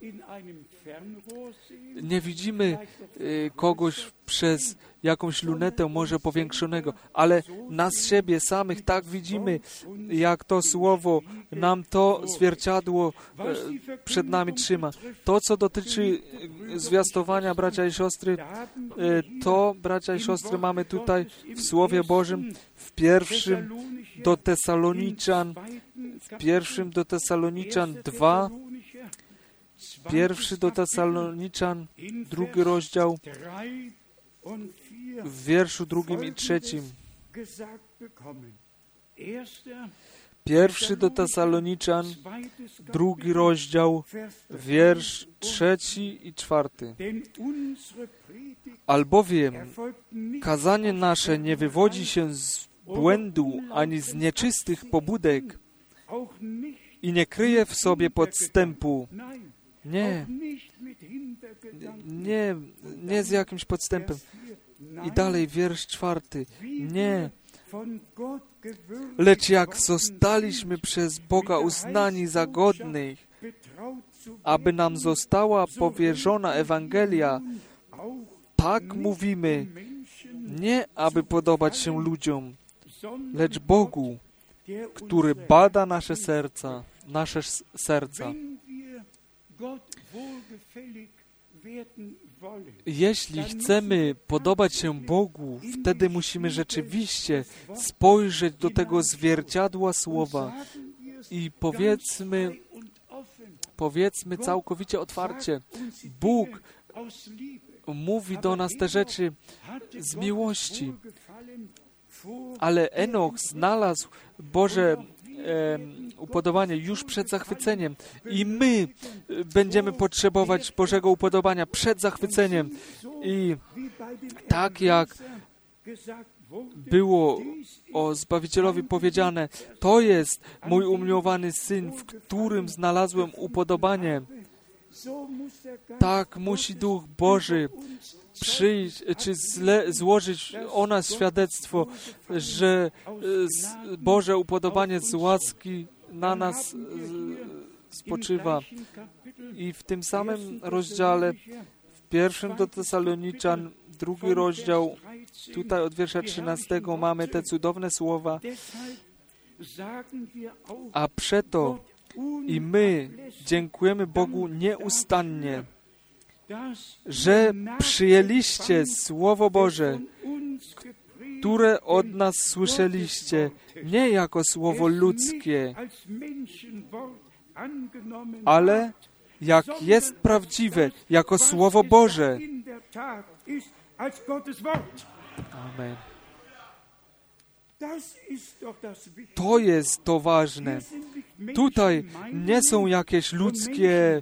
nie widzimy y, kogoś przez jakąś lunetę może powiększonego, ale nas siebie samych tak widzimy, jak to Słowo nam to zwierciadło y, przed nami trzyma. To, co dotyczy zwiastowania, bracia i siostry, y, to, bracia i siostry, mamy tutaj w Słowie Bożym, w pierwszym do Tesaloniczan, w pierwszym do Tesaloniczan dwa, pierwszy do Tesaloniczan, drugi rozdział, w wierszu drugim i trzecim. Pierwszy do Tesaloniczan, drugi rozdział, wiersz trzeci i czwarty. Albowiem kazanie nasze nie wywodzi się z błędu ani z nieczystych pobudek i nie kryje w sobie podstępu. Nie, nie, nie z jakimś podstępem. I dalej wiersz czwarty. Nie, lecz jak zostaliśmy przez Boga uznani za godnych, aby nam została powierzona Ewangelia, tak mówimy, nie aby podobać się ludziom, lecz Bogu, który bada nasze serca, nasze serca. Jeśli chcemy podobać się Bogu, wtedy musimy rzeczywiście spojrzeć do tego zwierciadła Słowa i powiedzmy, powiedzmy całkowicie otwarcie, Bóg mówi do nas te rzeczy z miłości, ale Enoch znalazł Boże e, upodobanie już przed zachwyceniem i my będziemy potrzebować Bożego upodobania przed zachwyceniem. I tak jak było o Zbawicielowi powiedziane: to jest mój umiłowany Syn, w którym znalazłem upodobanie. Tak musi Duch Boży przyjść, czy zle, złożyć o nas świadectwo, że Boże upodobanie z łaski na nas spoczywa. I w tym samym rozdziale, w pierwszym do Tesaloniczan, drugi rozdział, tutaj od wiersza trzynastego mamy te cudowne słowa: a przeto i my dziękujemy Bogu nieustannie, że przyjęliście Słowo Boże, które od nas słyszeliście, nie jako słowo ludzkie, ale jak jest prawdziwe, jako Słowo Boże. Amen. To jest to ważne. Tutaj nie są jakieś ludzkie,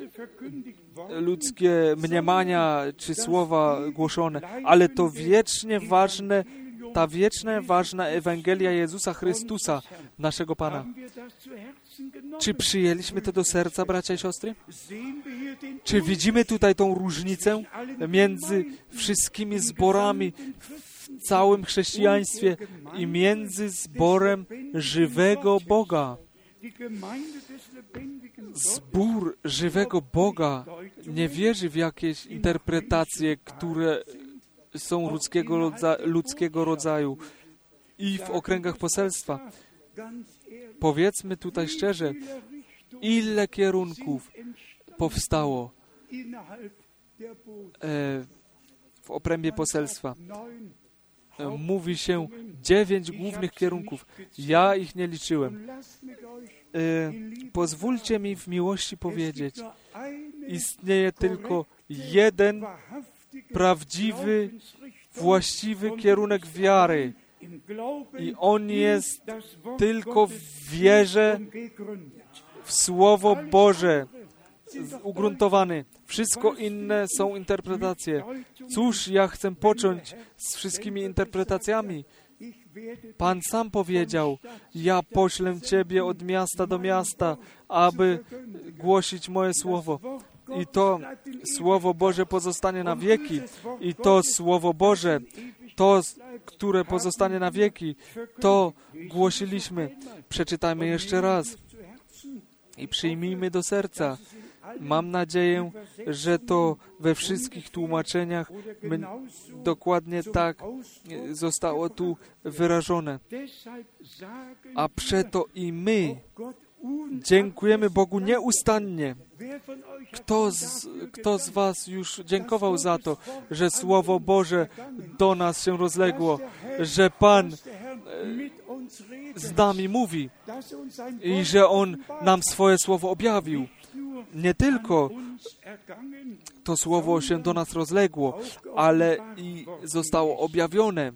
ludzkie mniemania czy słowa głoszone, ale to wiecznie ważne, ta wieczna, ważna Ewangelia Jezusa Chrystusa, naszego Pana. Czy przyjęliśmy to do serca, bracia i siostry? Czy widzimy tutaj tą różnicę między wszystkimi zborami w całym chrześcijaństwie i między zborem żywego Boga? Zbór żywego Boga nie wierzy w jakieś interpretacje, które są ludzkiego, rodza, ludzkiego rodzaju i w okręgach poselstwa. Powiedzmy tutaj szczerze, ile kierunków powstało e, w obrębie poselstwa. E, mówi się dziewięć głównych kierunków. Ja ich nie liczyłem. E, pozwólcie mi w miłości powiedzieć, istnieje tylko jeden prawdziwy, właściwy kierunek wiary. I on jest tylko w wierze w Słowo Boże ugruntowany. Wszystko inne są interpretacje. Cóż ja chcę począć z wszystkimi interpretacjami? Pan sam powiedział: ja poślę Ciebie od miasta do miasta, aby głosić moje Słowo. I to Słowo Boże pozostanie na wieki. I to Słowo Boże, to, które pozostanie na wieki, to głosiliśmy. Przeczytajmy jeszcze raz i przyjmijmy do serca. Mam nadzieję, że to we wszystkich tłumaczeniach dokładnie tak zostało tu wyrażone. A przeto i my dziękujemy Bogu nieustannie. Kto z, kto z Was już dziękował za to, że Słowo Boże do nas się rozległo, że Pan z nami mówi i że On nam swoje Słowo objawił. Nie tylko to Słowo się do nas rozległo, ale i zostało objawione.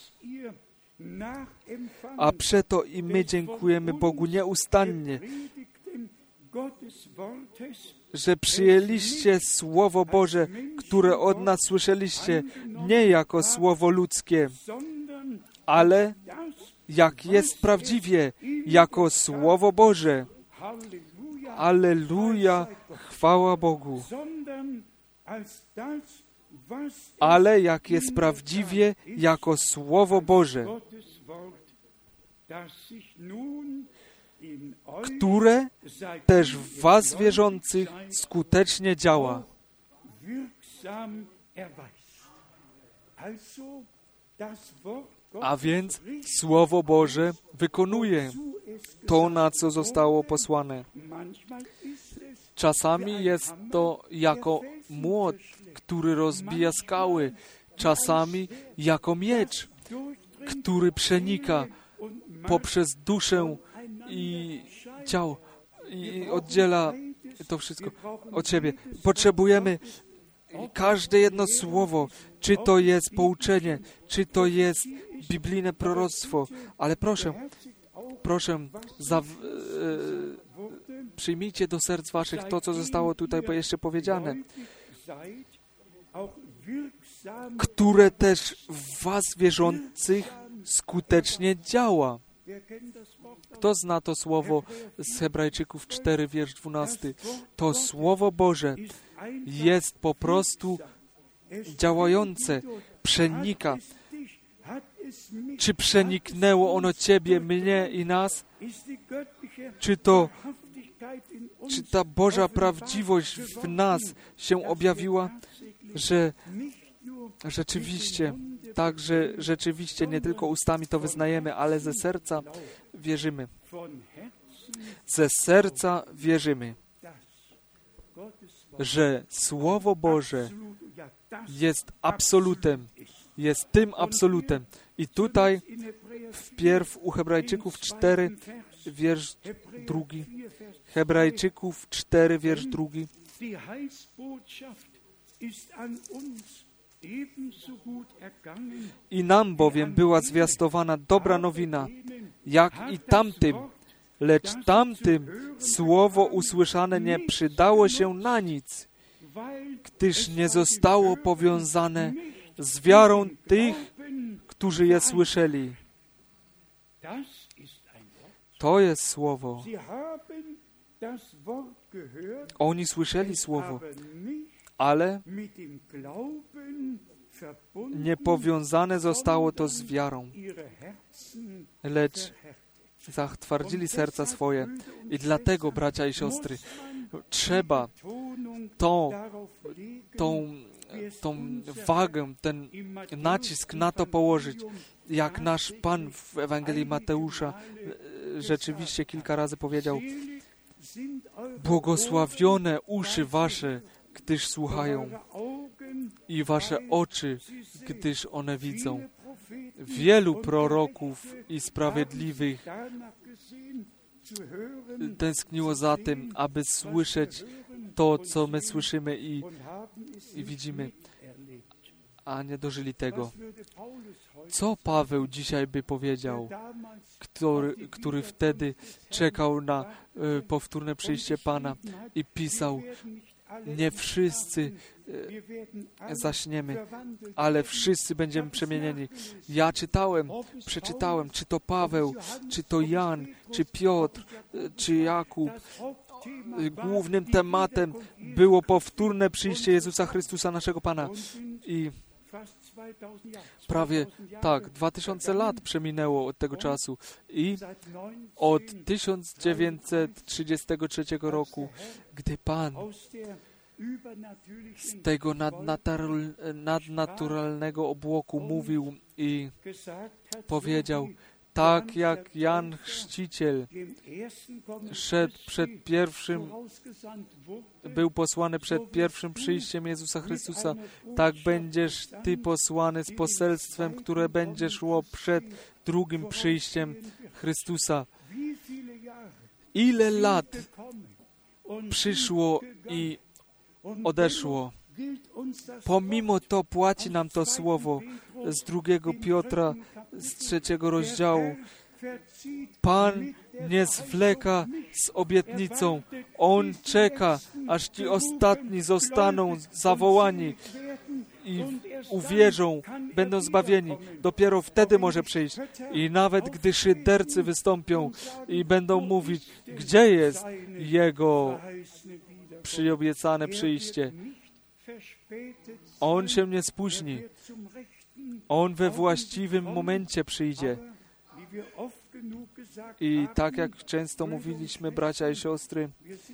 A przeto i my dziękujemy Bogu nieustannie, że przyjęliście Słowo Boże, które od nas słyszeliście, nie jako słowo ludzkie, ale jak jest prawdziwie, jako Słowo Boże. Alleluja, chwała Bogu. Ale jak jest prawdziwie, jako Słowo Boże, które też w was wierzących skutecznie działa. A więc Słowo Boże wykonuje to, na co zostało posłane. Czasami jest to jako młot, który rozbija skały, czasami jako miecz, który przenika poprzez duszę i ciało i oddziela to wszystko od siebie. Potrzebujemy każde jedno słowo, czy to jest pouczenie, czy to jest biblijne proroctwo, ale proszę, proszę, za, e, przyjmijcie do serc waszych to, co zostało tutaj jeszcze powiedziane. które też w was wierzących skutecznie działa. Kto zna to słowo z Hebrajczyków cztery, wiersz dwunasty? To Słowo Boże jest po prostu działające, przenika. Czy przeniknęło ono Ciebie, mnie i nas? Czy to, czy ta Boża prawdziwość w nas się objawiła, że rzeczywiście, tak, że rzeczywiście nie tylko ustami to wyznajemy, ale ze serca wierzymy. Ze serca wierzymy, że Słowo Boże jest absolutem, jest tym absolutem. I tutaj wpierw u Hebrajczyków cztery, wiersz drugi. Hebrajczyków cztery, wiersz drugi. I nam bowiem była zwiastowana dobra nowina, jak i tamtym, lecz tamtym słowo usłyszane nie przydało się na nic, gdyż nie zostało powiązane z wiarą tych, którzy je słyszeli. To jest słowo. Oni słyszeli słowo, ale niepowiązane zostało to z wiarą, lecz zatwardzili serca swoje. I dlatego, bracia i siostry, trzeba tą, tą, tą wagę, ten nacisk na to położyć, jak nasz Pan w Ewangelii Mateusza rzeczywiście kilka razy powiedział: błogosławione uszy wasze, gdyż słuchają, i wasze oczy, gdyż one widzą. Wielu proroków i sprawiedliwych tęskniło za tym, aby słyszeć to, co my słyszymy i, i widzimy, a nie dożyli tego. Co Paweł dzisiaj by powiedział, który, który wtedy czekał na y, powtórne przyjście Pana i pisał: nie wszyscy e, zaśniemy, ale wszyscy będziemy przemienieni. Ja czytałem, przeczytałem, czy to Paweł, czy to Jan, czy Piotr, e, czy Jakub. E, głównym tematem było powtórne przyjście Jezusa Chrystusa, naszego Pana. I prawie, tak, dwa tysiące lat przeminęło od tego czasu i od tysiąc dziewięćset trzydziestego trzeciego roku, gdy Pan z tego nadnatural, nadnaturalnego obłoku mówił i powiedział, tak jak Jan Chrzciciel szedł przed pierwszym, był posłany przed pierwszym przyjściem Jezusa Chrystusa, tak będziesz Ty posłany z poselstwem, które będzie szło przed drugim przyjściem Chrystusa. Ile lat przyszło i odeszło. Pomimo to płaci nam to słowo z drugiego Piotra, z trzeciego rozdziału. Pan nie zwleka z obietnicą. On czeka, aż ci ostatni zostaną zawołani i uwierzą, będą zbawieni. Dopiero wtedy może przyjść. I nawet gdy szydercy wystąpią i będą mówić, gdzie jest Jego przyobiecane przyjście, On się nie spóźni. On we właściwym momencie przyjdzie. I tak jak często mówiliśmy, bracia i siostry,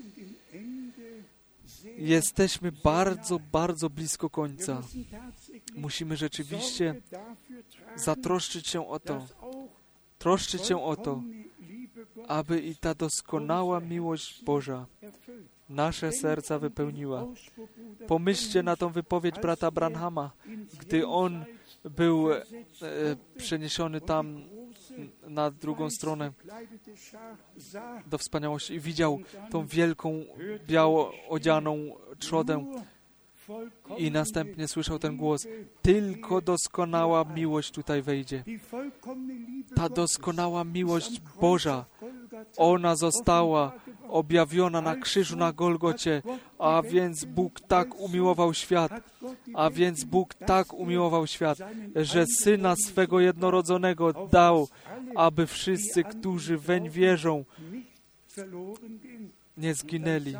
jesteśmy bardzo, bardzo blisko końca. Musimy rzeczywiście zatroszczyć się o to, troszczyć się o to, aby i ta doskonała miłość Boża nasze serca wypełniła. Pomyślcie na tą wypowiedź brata Branhama, gdy on był e, przeniesiony tam na drugą stronę do wspaniałości i widział tą wielką, biało odzianą trzodę i następnie słyszał ten głos: tylko doskonała miłość tutaj wejdzie. Ta doskonała miłość Boża, ona została objawiona na krzyżu na Golgocie, a więc Bóg tak umiłował świat, A więc Bóg tak umiłował świat, że Syna swego jednorodzonego dał, aby wszyscy, którzy weń wierzą, nie zginęli.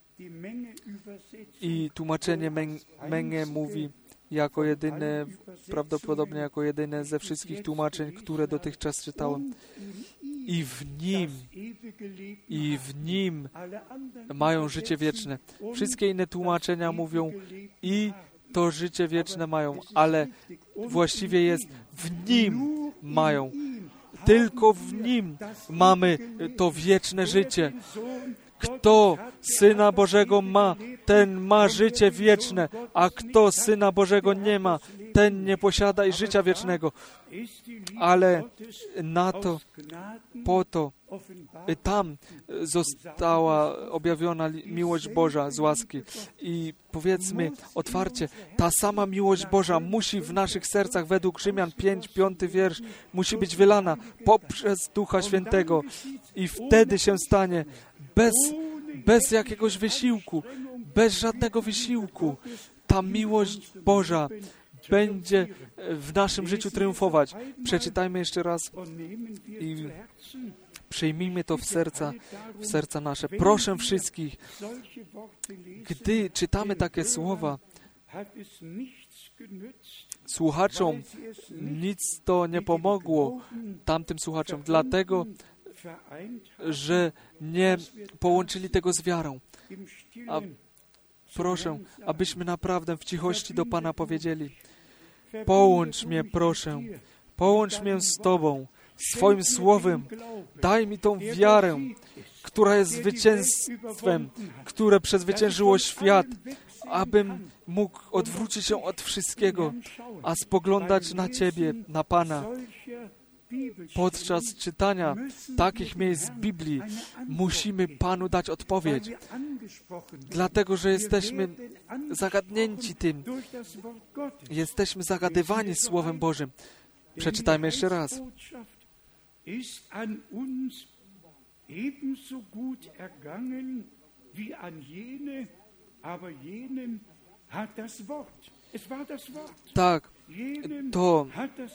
I tłumaczenie Menge mówi jako jedyne, prawdopodobnie jako jedyne ze wszystkich tłumaczeń, które dotychczas czytałem. I w Nim, i w Nim mają życie wieczne. Wszystkie inne tłumaczenia mówią i to życie wieczne mają, ale właściwie jest w Nim mają. Tylko w Nim mamy to wieczne życie. Kto Syna Bożego ma, ten ma życie wieczne, a kto Syna Bożego nie ma, ten nie posiada i życia wiecznego. Ale na to, po to, tam została objawiona miłość Boża z łaski. I powiedzmy otwarcie, ta sama miłość Boża musi w naszych sercach, według Rzymian pięć, piąty wiersz, musi być wylana poprzez Ducha Świętego. I wtedy się stanie bez, bez jakiegoś wysiłku, bez żadnego wysiłku. Ta miłość Boża będzie w naszym życiu triumfować. Przeczytajmy jeszcze raz i przyjmijmy to w serca, w serca nasze. Proszę wszystkich, gdy czytamy takie słowa, słuchaczom nic to nie pomogło, tamtym słuchaczom, dlatego, że nie połączyli tego z wiarą. A proszę, abyśmy naprawdę w cichości do Pana powiedzieli: połącz mnie, proszę, połącz mnie z Tobą, swoim słowem. Daj mi tą wiarę, która jest zwycięstwem, które przezwyciężyło świat, abym mógł odwrócić się od wszystkiego, a spoglądać na Ciebie, na Pana. Podczas czytania takich miejsc z Biblii musimy Panu dać odpowiedź, dlatego że jesteśmy zagadnięci tym. Jesteśmy zagadywani Słowem Bożym. Przeczytajmy jeszcze raz. Tak, to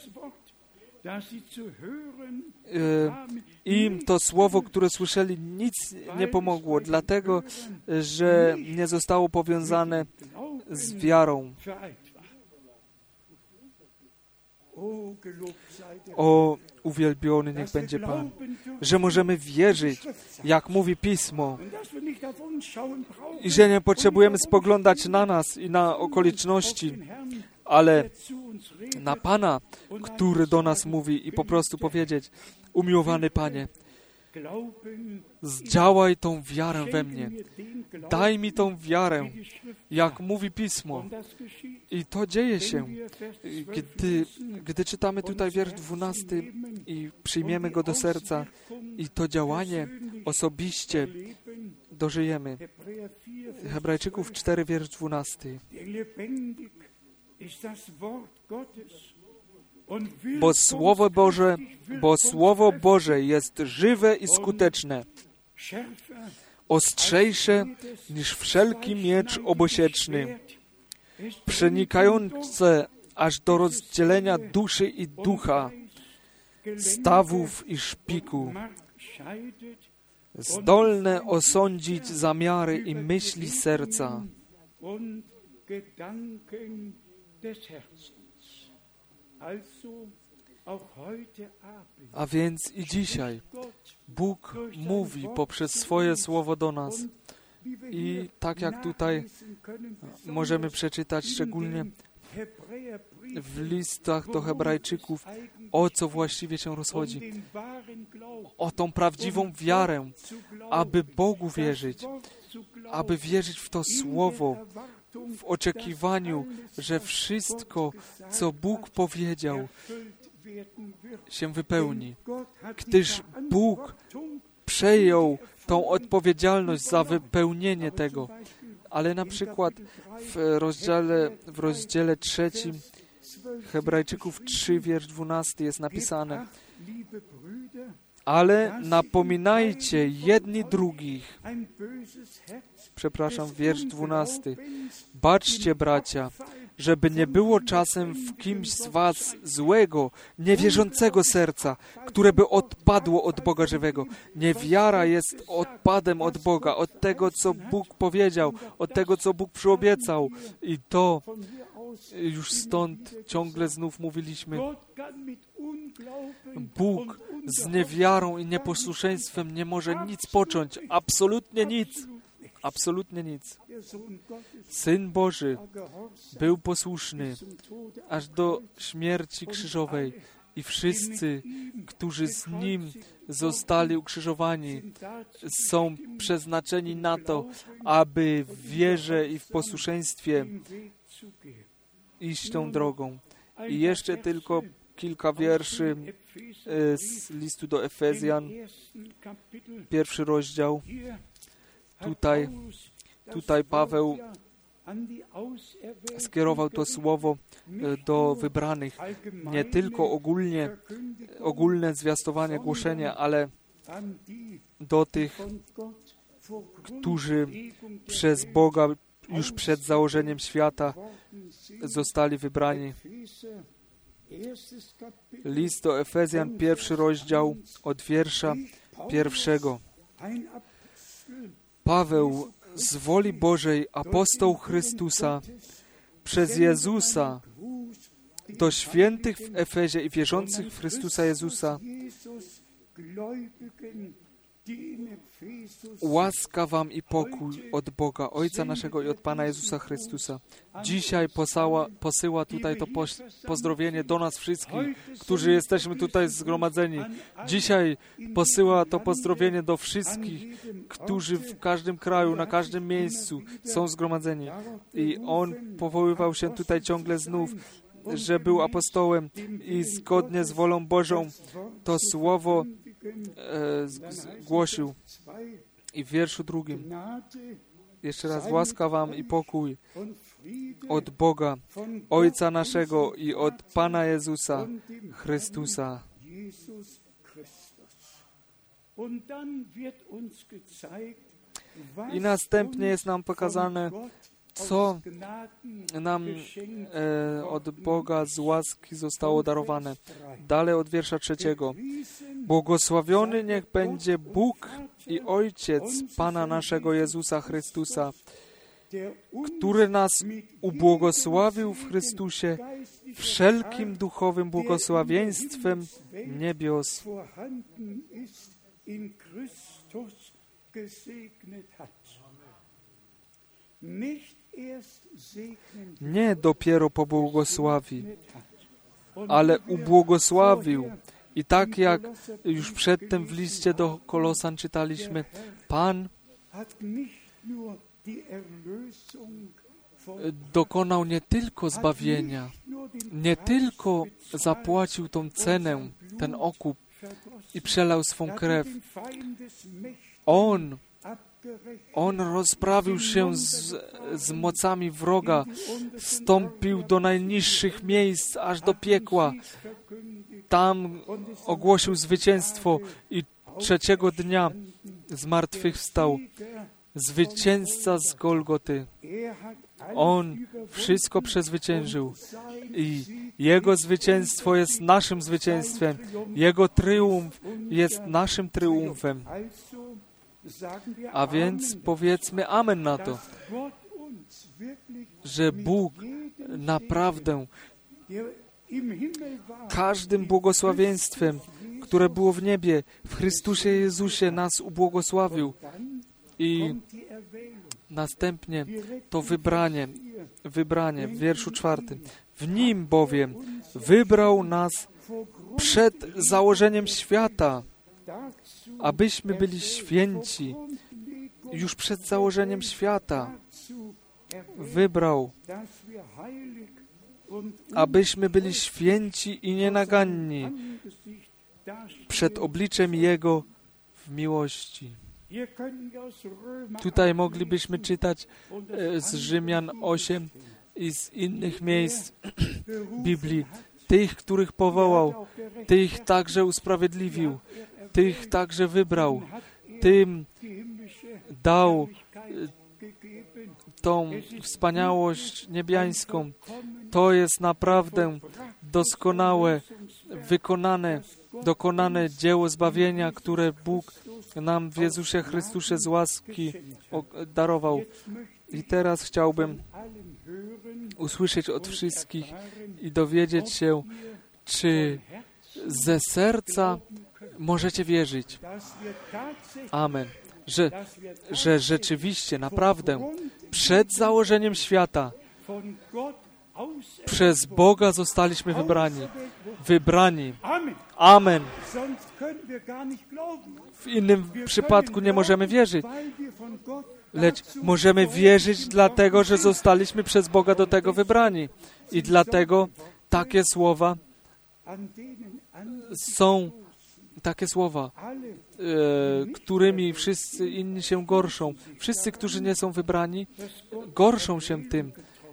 im to słowo, które słyszeli, nic nie pomogło, dlatego że nie zostało powiązane z wiarą. O, uwielbiony niech będzie Pan, że możemy wierzyć, jak mówi Pismo, i że nie potrzebujemy spoglądać na nas i na okoliczności, ale na Pana, który do nas mówi, i po prostu powiedzieć: umiłowany Panie, zdziałaj tą wiarę we mnie. Daj mi tą wiarę, jak mówi Pismo. I to dzieje się, gdy, gdy czytamy tutaj wiersz dwunasty i przyjmiemy go do serca i to działanie osobiście dożyjemy. Hebrajczyków cztery, wiersz dwunasty. Bo Słowo Boże, bo Słowo Boże jest żywe i skuteczne, ostrzejsze niż wszelki miecz obosieczny, przenikające aż do rozdzielenia duszy i ducha, stawów i szpiku, zdolne osądzić zamiary i myśli serca. A więc i dzisiaj Bóg mówi poprzez swoje słowo do nas. I tak jak tutaj możemy przeczytać szczególnie w listach do Hebrajczyków, o co właściwie się rozchodzi. O tą prawdziwą wiarę, aby Bogu wierzyć, aby wierzyć w to słowo, w oczekiwaniu, że wszystko, co Bóg powiedział, się wypełni. Gdyż Bóg przejął tą odpowiedzialność za wypełnienie tego. Ale na przykład w rozdziale, w rozdziale trzecim Hebrajczyków trzy, wiersz dwunasty jest napisane: ale napominajcie jedni drugich. Przepraszam, wiersz dwunasty. Baczcie, bracia, żeby nie było czasem w kimś z was złego, niewierzącego serca, które by odpadło od Boga żywego. Niewiara jest odpadem od Boga, od tego, co Bóg powiedział, od tego, co Bóg przyobiecał. I to już stąd ciągle znów mówiliśmy. Bóg z niewiarą i nieposłuszeństwem nie może nic począć. Absolutnie nic. Absolutnie nic. Syn Boży był posłuszny aż do śmierci krzyżowej i wszyscy, którzy z Nim zostali ukrzyżowani, są przeznaczeni na to, aby w wierze i w posłuszeństwie iść tą drogą. I jeszcze tylko kilka wierszy z listu do Efezjan, pierwszy rozdział. Tutaj, tutaj Paweł skierował to słowo do wybranych. Nie tylko ogólnie, ogólne zwiastowanie, głoszenie, ale do tych, którzy przez Boga już przed założeniem świata zostali wybrani. List do Efezjan, pierwszy rozdział, od wiersza pierwszego. Paweł, z woli Bożej, apostoł Chrystusa, przez Jezusa, do świętych w Efezie i wierzących w Chrystusa Jezusa, łaska wam i pokój od Boga, Ojca naszego i od Pana Jezusa Chrystusa. Dzisiaj posała, posyła tutaj to pozdrowienie do nas wszystkich, którzy jesteśmy tutaj zgromadzeni. Dzisiaj posyła to pozdrowienie do wszystkich, którzy w każdym kraju, na każdym miejscu są zgromadzeni. I on powoływał się tutaj ciągle znów, że był apostołem i zgodnie z wolą Bożą to słowo e, z, z, głosił. I w wierszu drugim jeszcze raz, łaska wam i pokój od Boga, Ojca naszego i od Pana Jezusa Chrystusa. I następnie jest nam pokazane, co nam e, od Boga z łaski zostało darowane. Dalej od wiersza trzeciego. Błogosławiony niech będzie Bóg i Ojciec Pana naszego Jezusa Chrystusa, który nas ubłogosławił w Chrystusie wszelkim duchowym błogosławieństwem niebios. Nie dopiero pobłogosławi, ale ubłogosławił. I tak jak już przedtem w liście do Kolosan czytaliśmy, Pan dokonał nie tylko zbawienia, nie tylko zapłacił tą cenę, ten okup i przelał swą krew. On On rozprawił się z, z mocami wroga, stąpił do najniższych miejsc, aż do piekła. Tam ogłosił zwycięstwo i trzeciego dnia zmartwychwstał. Zwycięzca z Golgoty. On wszystko przezwyciężył i Jego zwycięstwo jest naszym zwycięstwem. Jego triumf jest naszym triumfem. A więc powiedzmy amen na to, że Bóg naprawdę każdym błogosławieństwem, które było w niebie, w Chrystusie Jezusie nas ubłogosławił. I następnie to wybranie, wybranie w wierszu czwartym. W Nim bowiem wybrał nas przed założeniem świata, abyśmy byli święci już przed założeniem świata. Wybrał, abyśmy byli święci i nienaganni przed obliczem Jego w miłości. Tutaj moglibyśmy czytać z Rzymian osiem i z innych miejsc Biblii. Tych, których powołał, tych także usprawiedliwił. tych także wybrał, tym dał tą wspaniałość niebiańską. To jest naprawdę doskonałe, wykonane, dokonane dzieło zbawienia, które Bóg nam w Jezusie Chrystusie z łaski darował. I teraz chciałbym usłyszeć od wszystkich i dowiedzieć się, czy ze serca możecie wierzyć. Amen. Że, że rzeczywiście, naprawdę, przed założeniem świata przez Boga zostaliśmy wybrani. Wybrani. Amen. W innym przypadku nie możemy wierzyć. Lecz możemy wierzyć dlatego, że zostaliśmy przez Boga do tego wybrani. I dlatego takie słowa są takie słowa, e, którymi wszyscy inni się gorszą. Wszyscy, którzy nie są wybrani, gorszą się tym.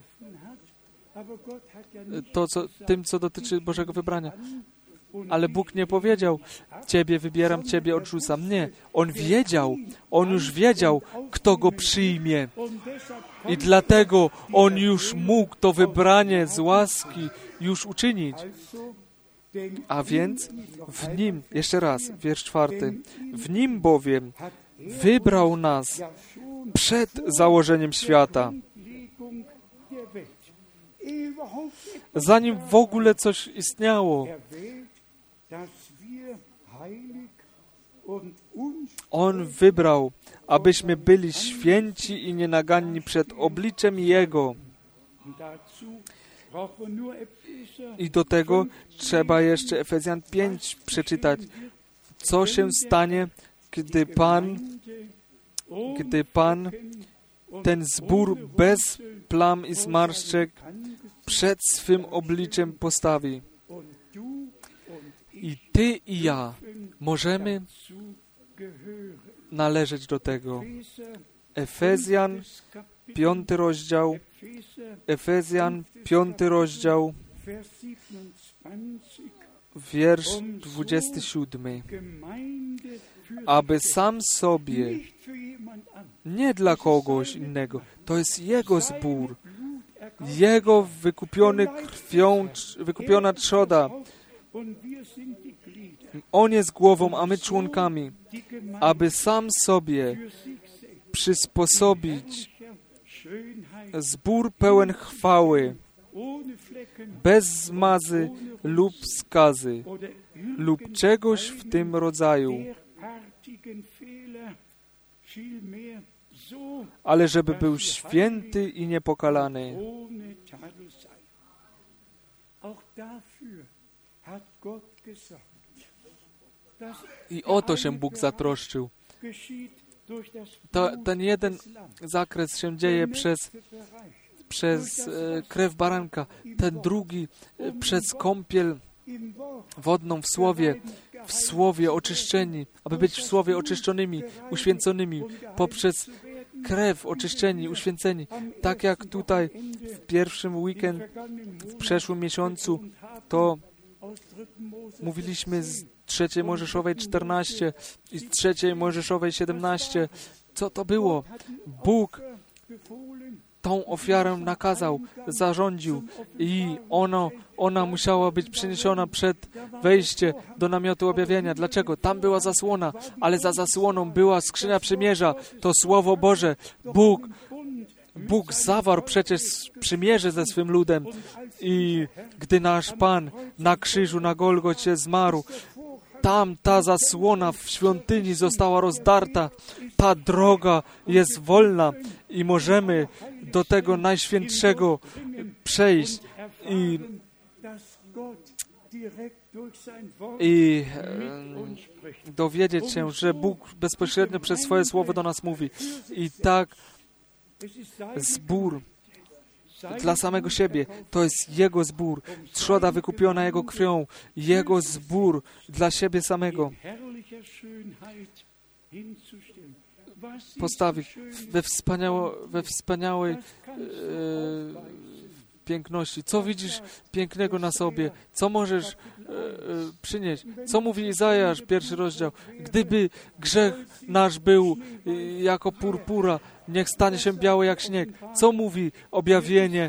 To, co, tym, co dotyczy Bożego wybrania. Ale Bóg nie powiedział, Ciebie wybieram, Ciebie odrzucam. Nie. On wiedział, On już wiedział, kto Go przyjmie. I dlatego On już mógł to wybranie z łaski już uczynić. A więc w Nim, jeszcze raz, wiersz czwarty, w Nim bowiem wybrał nas przed założeniem świata, zanim w ogóle coś istniało. On wybrał, abyśmy byli święci i nienaganni przed obliczem Jego. I do tego trzeba jeszcze Efezjan pięć przeczytać. Co się stanie, gdy Pan, gdy Pan ten zbór bez plam i zmarszczek przed swym obliczem postawi. I Ty i ja możemy należeć do tego. Efezjan, piąty rozdział, Efezjan, piąty rozdział, wiersz dwudziesty siódmy. Aby sam sobie, nie dla kogoś innego, to jest Jego zbór, Jego wykupiony krwią, wykupiona trzoda. On jest głową, a my członkami, aby sam sobie przysposobić zbór pełen chwały, bez zmazy lub skazy, lub czegoś w tym rodzaju, ale żeby był święty i niepokalany. I o to się Bóg zatroszczył. To, ten jeden zakres się dzieje przez, przez e, krew baranka, ten drugi e, przez kąpiel wodną w Słowie, w Słowie oczyszczeni, aby być w Słowie oczyszczonymi, uświęconymi, poprzez krew oczyszczeni, uświęceni. Tak jak tutaj w pierwszym weekend, w przeszłym miesiącu, to mówiliśmy z trzeciej Mojżeszowej czternaście i z trzeciej Mojżeszowej siedemnaście. Co to było? Bóg tą ofiarę nakazał, zarządził i ono, ona musiała być przyniesiona przed wejściem do namiotu objawienia. Dlaczego? Tam była zasłona, ale za zasłoną była skrzynia przymierza, to Słowo Boże. Bóg, Bóg zawarł przecież przymierze ze swym ludem i gdy nasz Pan na krzyżu, na Golgocie zmarł, tam ta zasłona w świątyni została rozdarta. Ta droga jest wolna i możemy do tego Najświętszego przejść i, i e, dowiedzieć się, że Bóg bezpośrednio przez swoje słowo do nas mówi. I tak zbór dla samego siebie. To jest Jego zbór. Trzoda wykupiona Jego krwią. Jego zbór dla siebie samego. Postawić we, wspaniało, we wspaniałej, e, piękności? Co widzisz pięknego na sobie? Co możesz e, e, przynieść? Co mówi Izajasz, pierwszy rozdział? Gdyby grzech nasz był e, jako purpura, niech stanie się biały jak śnieg. Co mówi objawienie?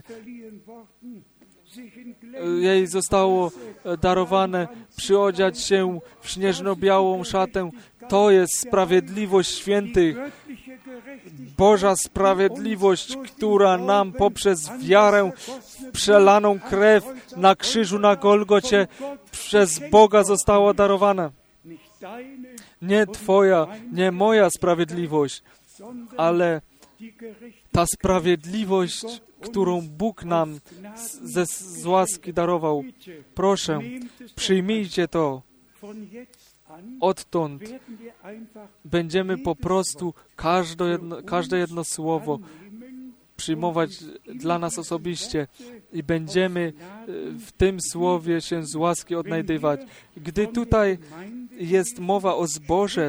Jej zostało darowane przyodziać się w śnieżno-białą szatę. To jest sprawiedliwość świętych. Boża sprawiedliwość, która nam poprzez wiarę w przelaną krew na krzyżu na Golgocie przez Boga została darowana. Nie Twoja, nie moja sprawiedliwość, ale ta sprawiedliwość, którą Bóg nam ze z łaski darował. Proszę, przyjmijcie to. Odtąd będziemy po prostu każde jedno, każde jedno słowo przyjmować dla nas osobiście i będziemy w tym słowie się z łaski odnajdywać. Gdy tutaj jest mowa o zborze,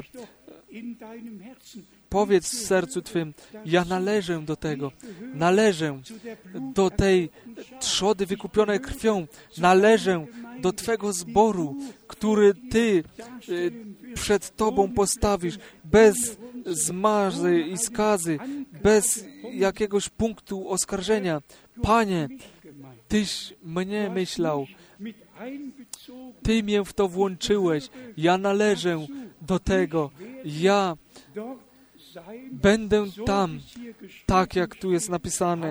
powiedz w sercu Twym, ja należę do tego, należę do tej trzody wykupionej krwią, należę do Twego zboru, który Ty przed Tobą postawisz, bez zmazy i skazy, bez jakiegoś punktu oskarżenia. Panie, Tyś mnie myślał, Ty mnie w to włączyłeś, ja należę do tego, ja będę tam, tak jak tu jest napisane,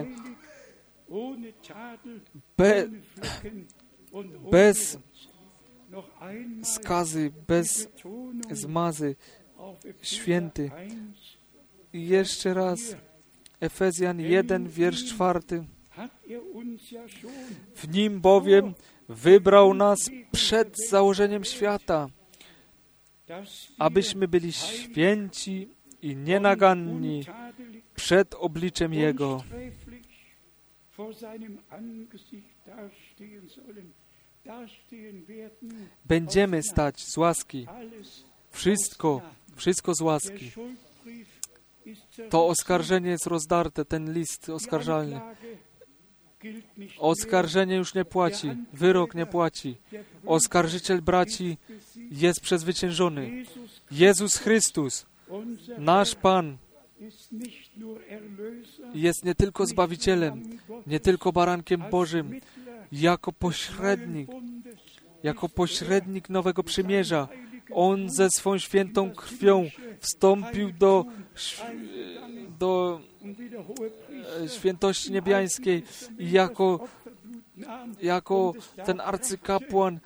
Be, bez skazy, bez zmazy, święty. I jeszcze raz, Efezjan jeden, wiersz czwarty. W Nim bowiem wybrał nas przed założeniem świata, abyśmy byli święci i nienaganni przed obliczem Jego. Będziemy stać z łaski. Wszystko, wszystko z łaski. To oskarżenie jest rozdarte, ten list oskarżalny. Oskarżenie już nie płaci, wyrok nie płaci. Oskarżyciel braci jest przezwyciężony. Jezus Chrystus, nasz Pan, jest nie tylko Zbawicielem, nie tylko Barankiem Bożym, jako pośrednik, jako pośrednik nowego przymierza. On ze swą świętą krwią wstąpił do, do świętości niebiańskiej i jako, jako ten arcykapłan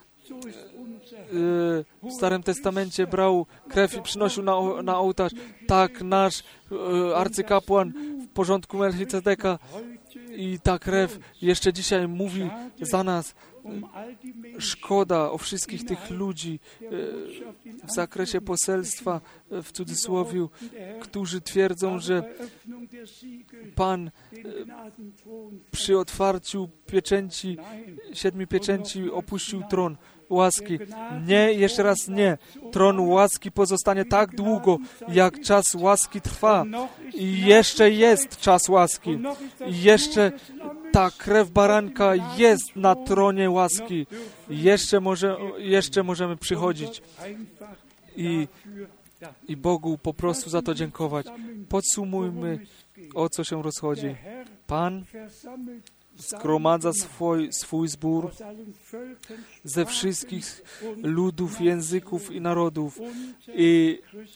w Starym Testamencie brał krew i przynosił na, na ołtarz. Tak nasz arcykapłan w porządku Melchizedeka i ta krew jeszcze dzisiaj mówi za nas. Szkoda o wszystkich tych ludzi w zakresie poselstwa, w cudzysłowie, którzy twierdzą, że Pan przy otwarciu pieczęci, siedmiu pieczęci opuścił tron łaski. Nie, jeszcze raz nie. Tron łaski pozostanie tak długo, jak czas łaski trwa. I jeszcze jest czas łaski. I jeszcze ta krew baranka jest na tronie łaski. Jeszcze, może, jeszcze możemy przychodzić i, i Bogu po prostu za to dziękować. Podsumujmy, o co się rozchodzi. Pan zgromadza swój, swój zbór ze wszystkich ludów, języków i narodów. I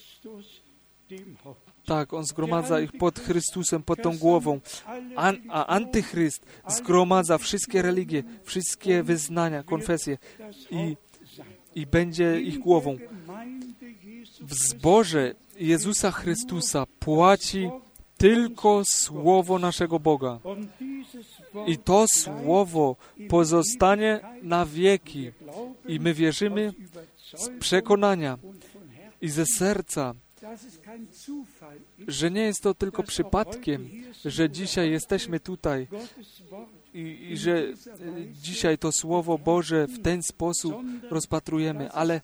tak, On zgromadza ich pod Chrystusem, pod tą głową. An, a Antychryst zgromadza wszystkie religie, wszystkie wyznania, konfesje i, i będzie ich głową. W zborze Jezusa Chrystusa płaci tylko Słowo naszego Boga. I to Słowo pozostanie na wieki. I my wierzymy z przekonania i ze serca, że nie jest to tylko przypadkiem, że dzisiaj jesteśmy tutaj i, i że dzisiaj to Słowo Boże w ten sposób rozpatrujemy, ale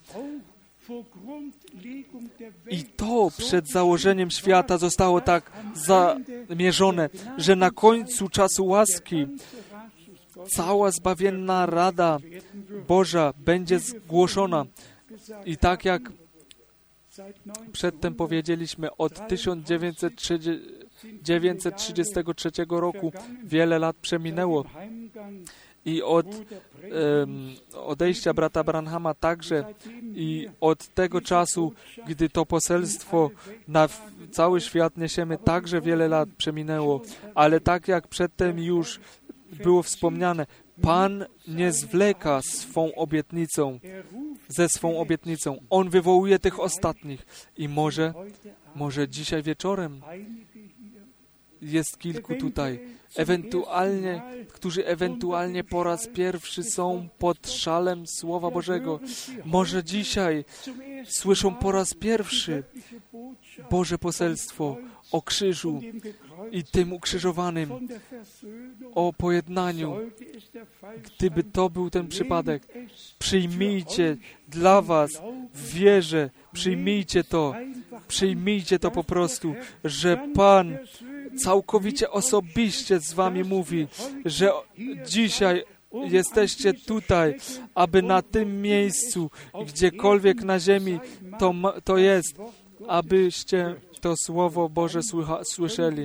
i to przed założeniem świata zostało tak zamierzone, że na końcu czasu łaski cała zbawienna rada Boża będzie zgłoszona. I tak jak przedtem powiedzieliśmy, od tysiąc dziewięćset trzydziestego trzeciego roku wiele lat przeminęło i od um, odejścia brata Branhama także i od tego czasu, gdy to poselstwo na cały świat niesiemy, także wiele lat przeminęło, ale tak jak przedtem już było wspomniane, Pan nie zwleka swą obietnicą, ze swą obietnicą. On wywołuje tych ostatnich. I może, może dzisiaj wieczorem jest kilku tutaj, ewentualnie, którzy ewentualnie po raz pierwszy są pod szalem Słowa Bożego. Może dzisiaj słyszą po raz pierwszy Boże poselstwo o krzyżu i tym ukrzyżowanym, o pojednaniu. Gdyby to był ten przypadek, przyjmijcie dla was w wierze, przyjmijcie to, przyjmijcie to po prostu, że Pan całkowicie osobiście z wami mówi, że dzisiaj jesteście tutaj, aby na tym miejscu, gdziekolwiek na ziemi to, to jest, abyście to Słowo Boże słycha, słyszeli.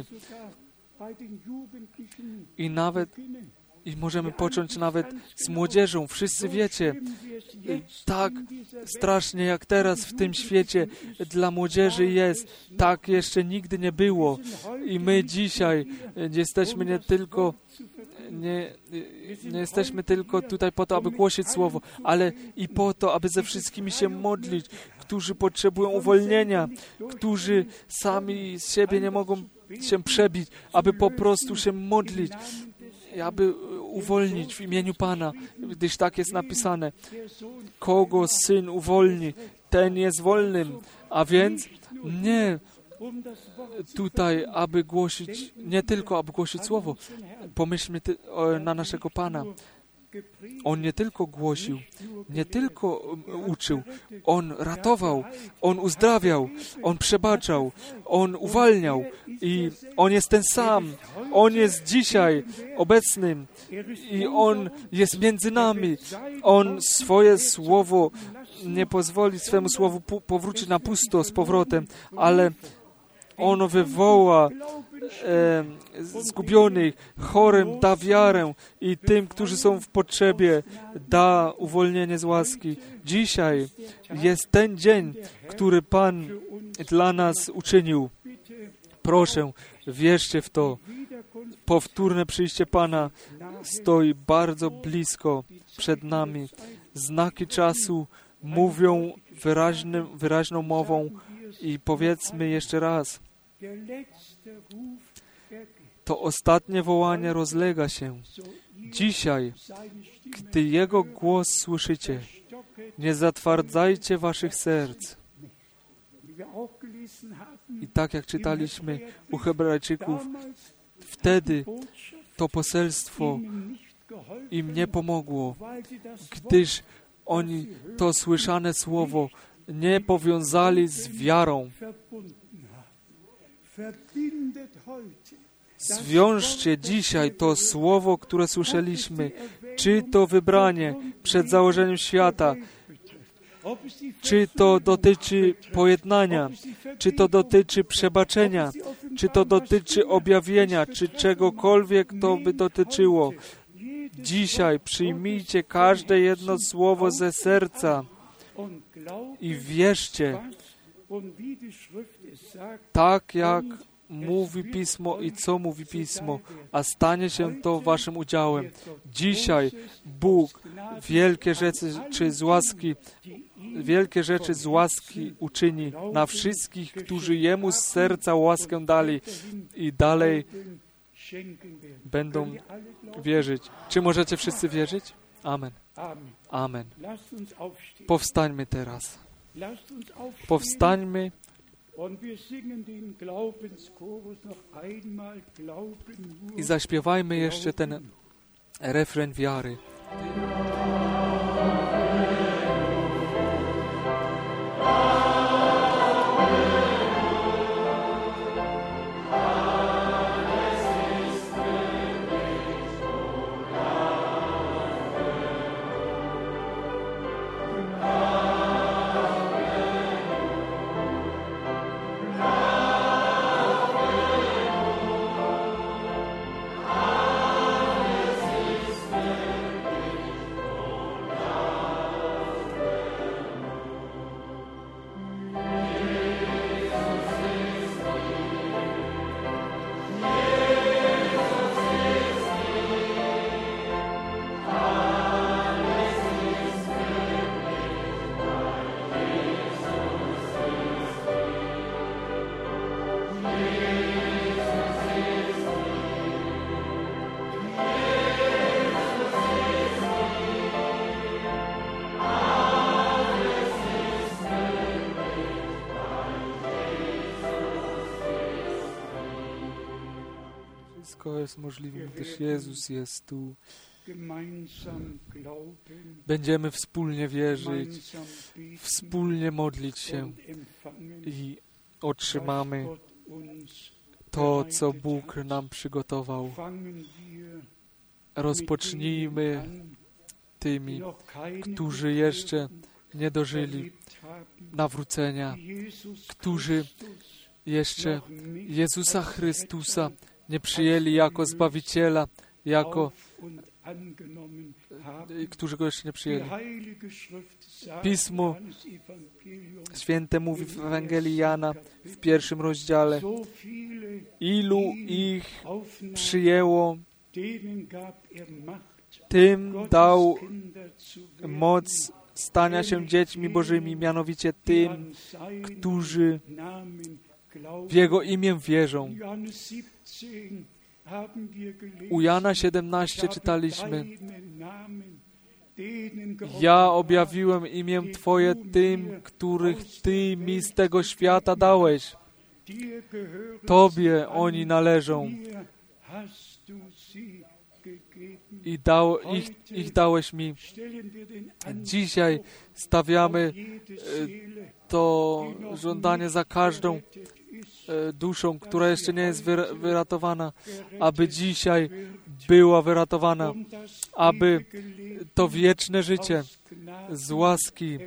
I nawet I możemy począć nawet z młodzieżą. Wszyscy wiecie, tak strasznie jak teraz w tym świecie dla młodzieży jest, tak jeszcze nigdy nie było. I my dzisiaj jesteśmy nie tylko nie, nie jesteśmy tylko tutaj po to, aby głosić Słowo, ale i po to, aby ze wszystkimi się modlić, którzy potrzebują uwolnienia, którzy sami z siebie nie mogą się przebić, aby po prostu się modlić, aby uwolnić w imieniu Pana, gdyż tak jest napisane. Kogo Syn uwolni, ten jest wolnym. A więc nie tutaj, aby głosić, nie tylko, aby głosić Słowo. Pomyślmy ty, o, na naszego Pana. On nie tylko głosił, nie tylko uczył, On ratował, On uzdrawiał, On przebaczał, On uwalniał i On jest ten sam. On jest dzisiaj obecnym i On jest między nami. On swoje słowo nie pozwoli swemu słowu powrócić na pusto z powrotem, ale On wywoła e, zgubionych, chorym da wiarę i tym, którzy są w potrzebie, da uwolnienie z łaski. Dzisiaj jest ten dzień, który Pan dla nas uczynił. Proszę, wierzcie w to. Powtórne przyjście Pana stoi bardzo blisko przed nami. Znaki czasu mówią wyraźnym, wyraźną mową i powiedzmy jeszcze raz, to ostatnie wołanie rozlega się. Dzisiaj, gdy Jego głos słyszycie, nie zatwardzajcie waszych serc. I tak jak czytaliśmy u Hebrajczyków, wtedy to poselstwo im nie pomogło, gdyż oni to słyszane słowo nie powiązali z wiarą. Zwiążcie dzisiaj to słowo, które słyszeliśmy, czy to wybranie przed założeniem świata, czy to dotyczy pojednania, czy to dotyczy przebaczenia, czy to dotyczy objawienia, czy czegokolwiek to by dotyczyło. Dzisiaj przyjmijcie każde jedno słowo ze serca i wierzcie, tak jak mówi Pismo i co mówi Pismo, a stanie się to waszym udziałem. Dzisiaj Bóg wielkie rzeczy czy z łaski, wielkie rzeczy z łaski uczyni na wszystkich, którzy Jemu z serca łaskę dali i dalej będą wierzyć. Czy możecie wszyscy wierzyć? Amen. Amen. Powstańmy teraz. Powstańmy i zaśpiewajmy jeszcze ten refren wiary. wszystko jest możliwe, gdyż Jezus jest tu. Będziemy wspólnie wierzyć, wspólnie modlić się i otrzymamy to, co Bóg nam przygotował. Rozpocznijmy tymi, którzy jeszcze nie dożyli nawrócenia, którzy jeszcze Jezusa Chrystusa nie przyjęli jako Zbawiciela, jako którzy Go jeszcze nie przyjęli. Pismo Święte mówi w Ewangelii Jana w pierwszym rozdziale, ilu ich przyjęło, tym dał moc stania się dziećmi Bożymi, mianowicie tym, którzy w Jego imię wierzą. U Jana siedemnaście czytaliśmy, ja objawiłem imię Twoje tym, których Ty mi z tego świata dałeś. Tobie oni należą i dał, ich, ich dałeś mi. Dzisiaj stawiamy to żądanie za każdą duszą, która jeszcze nie jest wyratowana, aby dzisiaj była wyratowana, aby to wieczne życie z łaski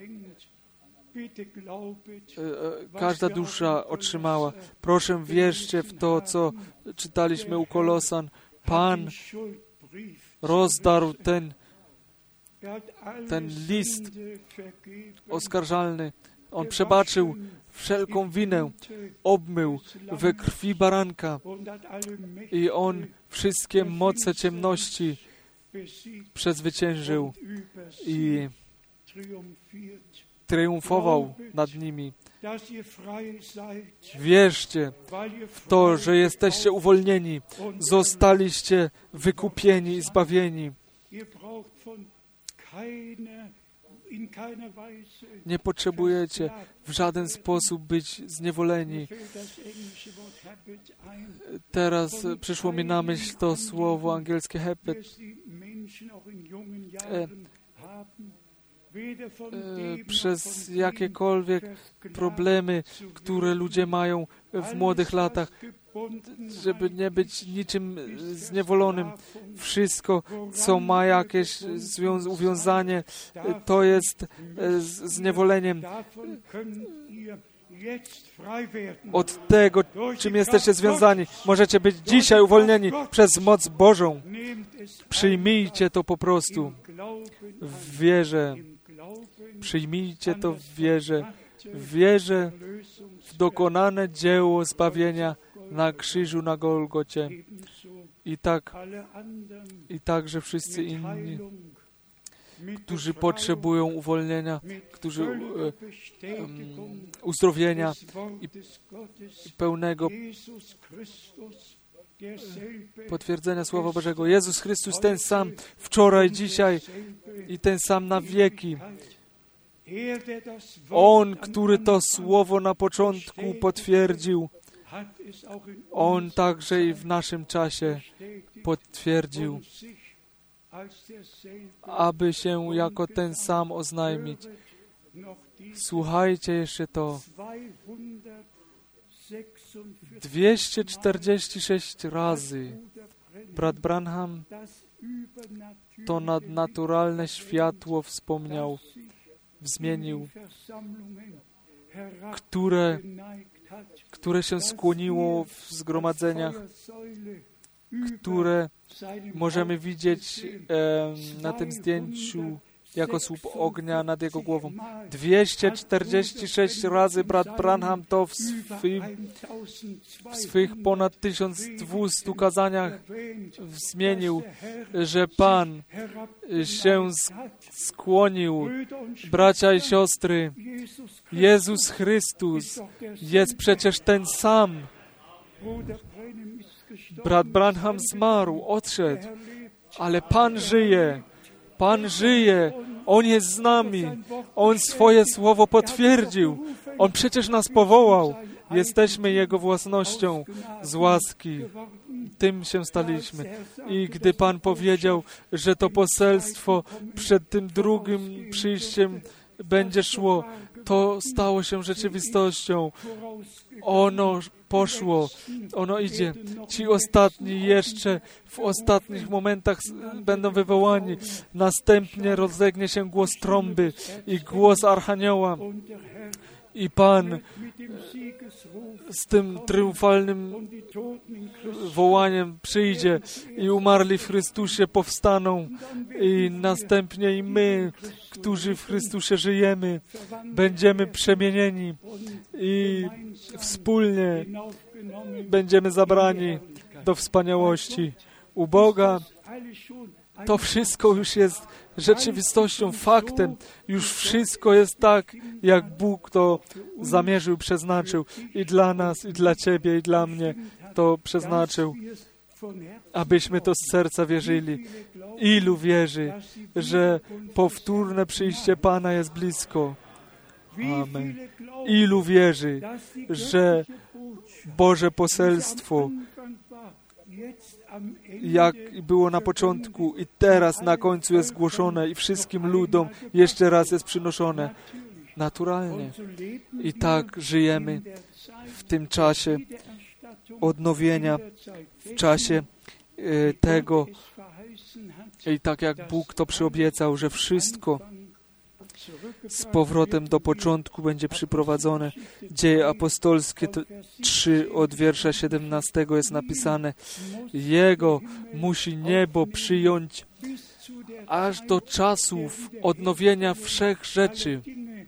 każda dusza otrzymała. Proszę, wierzcie w to, co czytaliśmy u Kolosan. Pan rozdarł ten, ten list oskarżalny. On przebaczył wszelką winę, obmył we krwi baranka i On wszystkie moce ciemności przezwyciężył i triumfował nad nimi. Wierzcie w to, że jesteście uwolnieni, zostaliście wykupieni i zbawieni. Nie potrzebujecie w żaden sposób być zniewoleni. Teraz przyszło mi na myśl to słowo angielskie habit. E, e, przez jakiekolwiek problemy, które ludzie mają w młodych latach, żeby nie być niczym zniewolonym. Wszystko, co ma jakieś zwią- uwiązanie, to jest zniewoleniem. Od tego, czym jesteście związani, możecie być dzisiaj uwolnieni przez moc Bożą. Przyjmijcie to po prostu w wierze. Przyjmijcie to w wierze. W wierze w dokonane dzieło zbawienia na krzyżu na Golgocie. I tak, i także wszyscy inni, którzy potrzebują uwolnienia, którzy um, uzdrowienia i pełnego potwierdzenia Słowa Bożego. Jezus Chrystus ten sam wczoraj, dzisiaj i ten sam na wieki. On, który to Słowo na początku potwierdził, On także i w naszym czasie potwierdził, aby się jako ten sam oznajmić. Słuchajcie jeszcze to. dwieście czterdzieści sześć razy brat Branham to nadnaturalne światło wspomniał, wzmienił, które, które się skłoniło w zgromadzeniach, które możemy widzieć e, na tym zdjęciu jako słup ognia nad jego głową. dwieście czterdzieści sześć razy brat Branham to w, swy, w swych ponad tysiąc dwieście kazaniach wzmienił, że Pan się skłonił. Bracia i siostry, Jezus Chrystus jest przecież ten sam. Brat Branham zmarł, odszedł, ale Pan żyje. Pan żyje. On jest z nami. On swoje słowo potwierdził. On przecież nas powołał. Jesteśmy Jego własnością z łaski. tym się staliśmy. I gdy Pan powiedział, że to poselstwo przed tym drugim przyjściem będzie szło, to stało się rzeczywistością. Ono poszło, ono idzie. Ci ostatni jeszcze w ostatnich momentach będą wywołani. Następnie rozlegnie się głos trąby i głos Archanioła. I Pan z tym triumfalnym wołaniem przyjdzie i umarli w Chrystusie powstaną i następnie i my, którzy w Chrystusie żyjemy, będziemy przemienieni i wspólnie będziemy zabrani do wspaniałości. U Boga to wszystko już jest rzeczywistością, faktem. Już wszystko jest tak, jak Bóg to zamierzył, przeznaczył i dla nas, i dla Ciebie, i dla mnie to przeznaczył, abyśmy to z serca wierzyli. Ilu wierzy, że powtórne przyjście Pana jest blisko? Amen. Ilu wierzy, że Boże poselstwo, jak było na początku i teraz na końcu jest zgłoszone i wszystkim ludom jeszcze raz jest przynoszone. Naturalnie. I tak żyjemy w tym czasie odnowienia, w czasie e, tego i tak jak Bóg to przyobiecał, że wszystko z powrotem do początku będzie przyprowadzone. Dzieje apostolskie trzy od wiersza siedemnastego jest napisane: Jego musi niebo przyjąć aż do czasów odnowienia wszech rzeczy,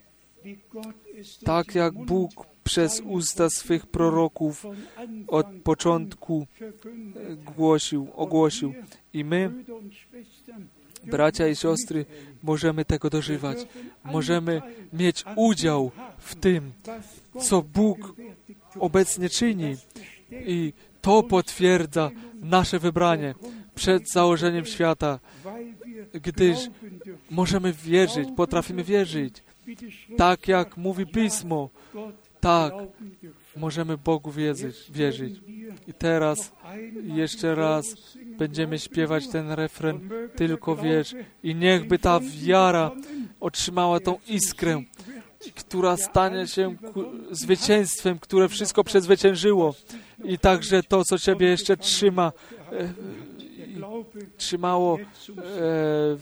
tak jak Bóg przez usta swych proroków od początku głosił, ogłosił. I my, bracia i siostry, możemy tego dożywać. Możemy mieć udział w tym, co Bóg obecnie czyni. I to potwierdza nasze wybranie przed założeniem świata, gdyż możemy wierzyć, potrafimy wierzyć. Tak jak mówi Pismo, tak możemy Bogu wierzyć. wierzyć. I teraz jeszcze raz będziemy śpiewać ten refren, tylko wierz. I niechby ta wiara otrzymała tą iskrę, która stanie się zwycięstwem, które wszystko przezwyciężyło. I także to, co Ciebie jeszcze trzyma, e, trzymało e,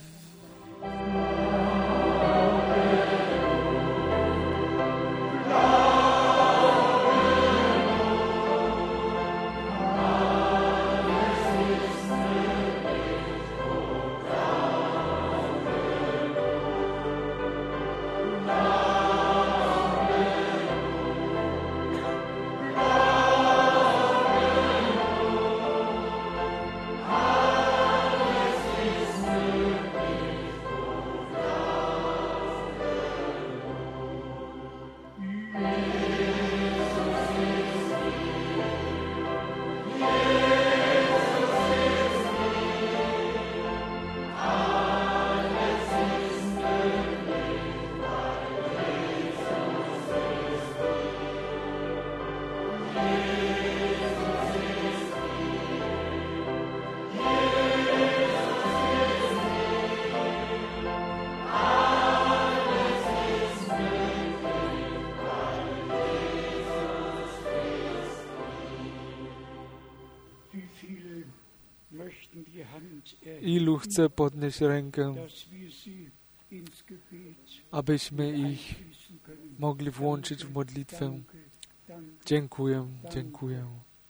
ilu chce podnieść rękę, abyśmy ich mogli włączyć w modlitwę. Dziękuję, dziękuję.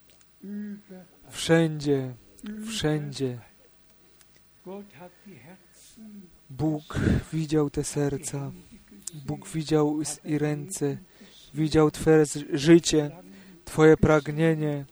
Wszędzie, wszędzie Bóg widział te serca, Bóg widział i ręce, widział Twoje życie, Twoje pragnienie.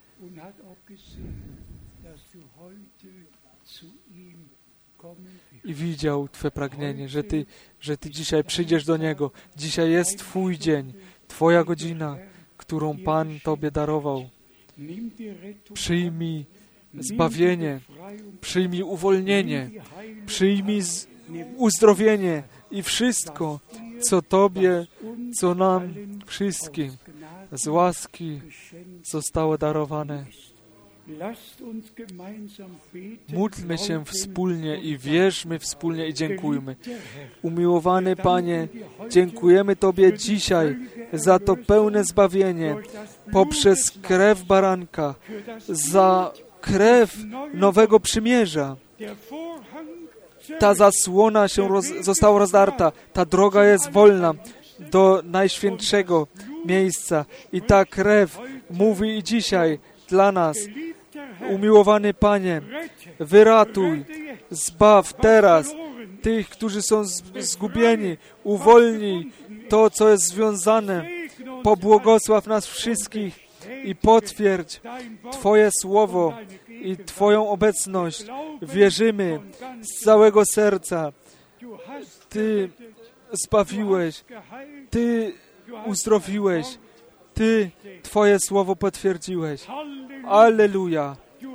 I widział Twe pragnienie, że Ty, że Ty dzisiaj przyjdziesz do Niego. Dzisiaj jest Twój dzień, Twoja godzina, którą Pan Tobie darował. Przyjmij zbawienie, przyjmij uwolnienie, przyjmij uzdrowienie i wszystko, co Tobie, co nam wszystkim z łaski zostało darowane. Módlmy się wspólnie i wierzmy wspólnie i dziękujmy. Umiłowany Panie, dziękujemy Tobie dzisiaj za to pełne zbawienie poprzez krew baranka, za krew nowego przymierza. Ta zasłona się roz, została rozdarta, ta droga jest wolna do najświętszego miejsca i ta krew mówi i dzisiaj dla nas: umiłowany Panie, wyratuj, zbaw teraz tych, którzy są zgubieni, uwolnij to, co jest związane, pobłogosław nas wszystkich i potwierdź Twoje słowo i Twoją obecność. Wierzymy z całego serca. Ty zbawiłeś, Ty uzdrowiłeś, Ty Twoje słowo potwierdziłeś. Alleluja!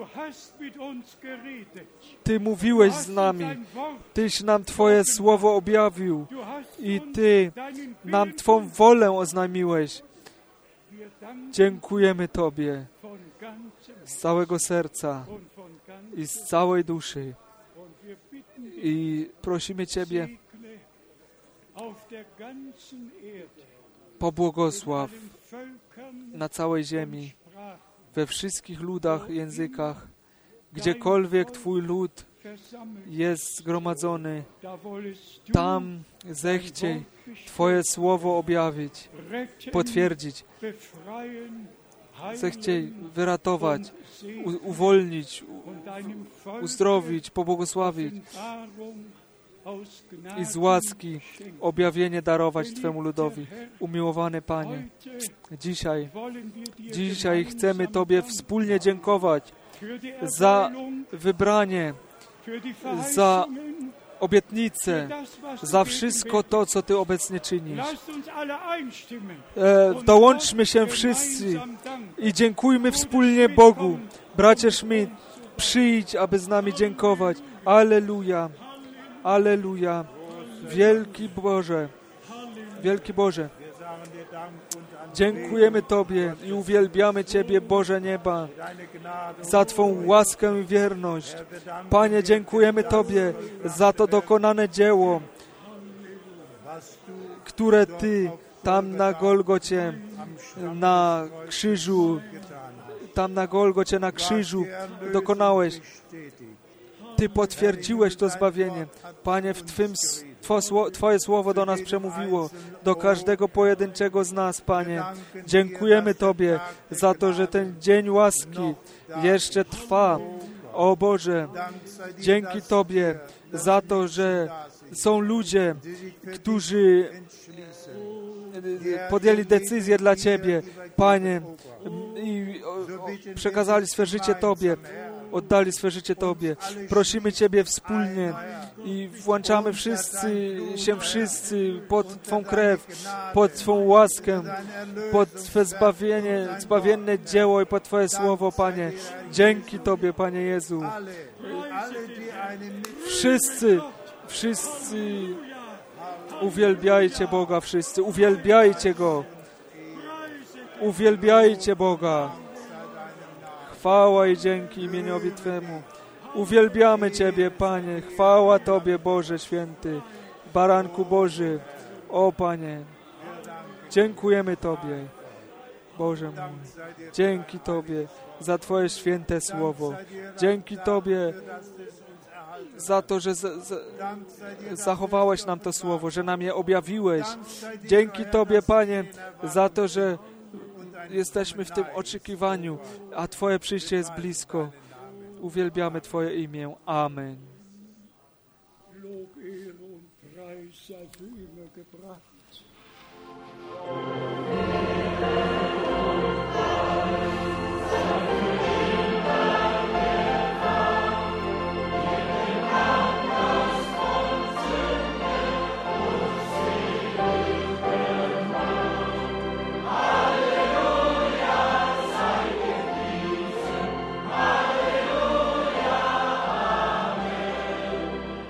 Ty mówiłeś z nami, Tyś nam Twoje słowo objawił i Ty nam Twą wolę oznajmiłeś. Dziękujemy Tobie z całego serca i z całej duszy. I prosimy Ciebie, pobłogosław na całej ziemi, we wszystkich ludach, językach, gdziekolwiek Twój lud jest zgromadzony, tam zechciej Twoje słowo objawić, potwierdzić, zechciej wyratować, u- uwolnić, u- uzdrowić, pobłogosławić i z łaski objawienie darować Twemu ludowi. Umiłowany Panie, dzisiaj, dzisiaj chcemy Tobie wspólnie dziękować za wybranie, za obietnicę, za wszystko to, co Ty obecnie czynisz. E, dołączmy się wszyscy i dziękujmy wspólnie Bogu. Bracie Schmidt, przyjdź, aby z nami dziękować. Alleluja, alleluja. Wielki Boże, wielki Boże, dziękujemy Tobie i uwielbiamy Ciebie, Boże nieba, za Twą łaskę i wierność. Panie, dziękujemy Tobie za to dokonane dzieło, które Ty tam na Golgocie, na krzyżu, tam na Golgocie, na krzyżu dokonałeś. Ty potwierdziłeś to zbawienie. Panie, w Twym, Twoje słowo do nas przemówiło, do każdego pojedynczego z nas, Panie. Dziękujemy Tobie za to, że ten dzień łaski jeszcze trwa. O Boże, dzięki Tobie za to, że są ludzie, którzy podjęli decyzję dla Ciebie, Panie, i przekazali swe życie Tobie, oddali swe życie Tobie. Prosimy Ciebie wspólnie i włączamy wszyscy się wszyscy pod Twą krew, pod Twą łaskę, pod Twe zbawienie, zbawienne dzieło i pod Twoje słowo, Panie. Dzięki Tobie, Panie Jezu. Wszyscy, wszyscy uwielbiajcie Boga, wszyscy, uwielbiajcie Go. Uwielbiajcie Boga. Chwała i dzięki imieniowi Twemu. Uwielbiamy Ciebie, Panie. Chwała Tobie, Boże Święty, Baranku Boży. O, Panie, dziękujemy Tobie, Boże mój. Dzięki Tobie za Twoje święte słowo. Dzięki Tobie za to, że za, za, zachowałeś nam to słowo, że nam je objawiłeś. Dzięki Tobie, Panie, za to, że jesteśmy w tym oczekiwaniu, a Twoje przyjście jest blisko. Uwielbiamy Twoje imię. Amen.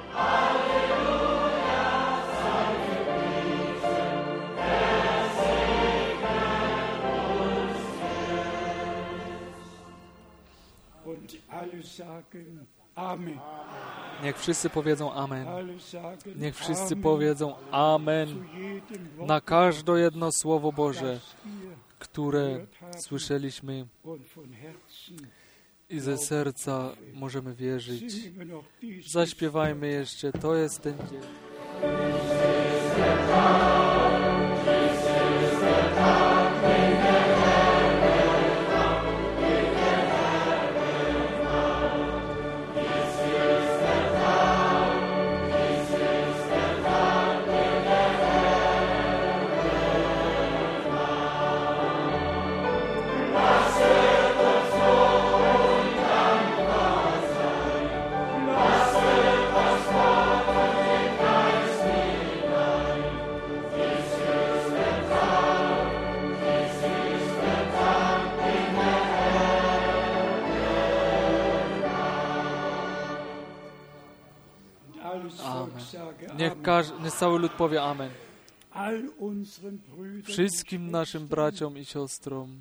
Say Niech wszyscy powiedzą amen. Niech wszyscy powiedzą amen na każde jedno Słowo Boże, które słyszeliśmy i ze serca możemy wierzyć. Zaśpiewajmy jeszcze, to jest ten dzień. Niech, każdy, niech cały lud powie amen. Wszystkim naszym braciom i siostrom,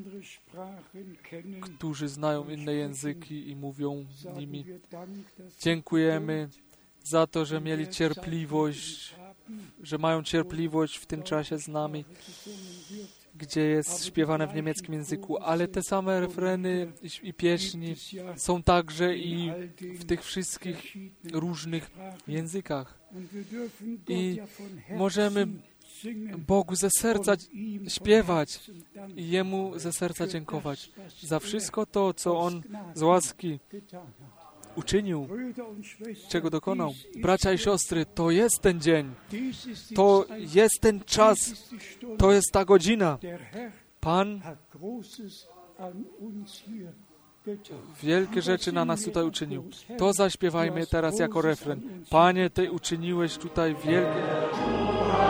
którzy znają inne języki i mówią nimi, dziękujemy za to, że mieli cierpliwość, że mają cierpliwość w tym czasie z nami, gdzie jest śpiewane w niemieckim języku, ale te same refreny i pieśni są także i w tych wszystkich różnych językach. I możemy Bogu ze serca śpiewać i Jemu ze serca dziękować za wszystko to, co On z łaski uczynił, czego dokonał. Bracia i siostry, to jest ten dzień, to jest ten czas, to jest ta godzina. Pan wielkie rzeczy na nas tutaj uczynił. To zaśpiewajmy teraz jako refren. Panie, Ty uczyniłeś tutaj wielkie rzeczy.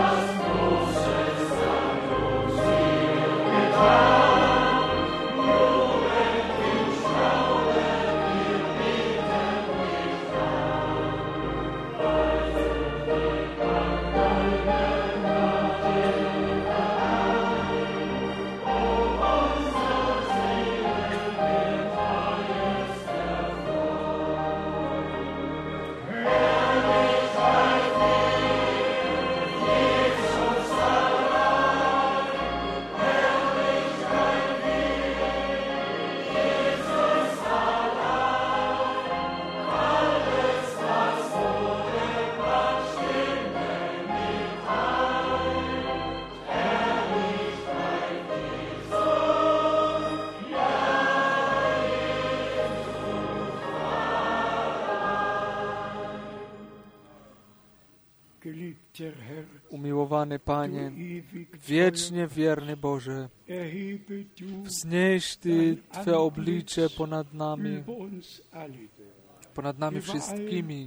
Umiłowany Panie, wiecznie wierny Boże, wznieś Ty Twe oblicze ponad nami, ponad nami wszystkimi,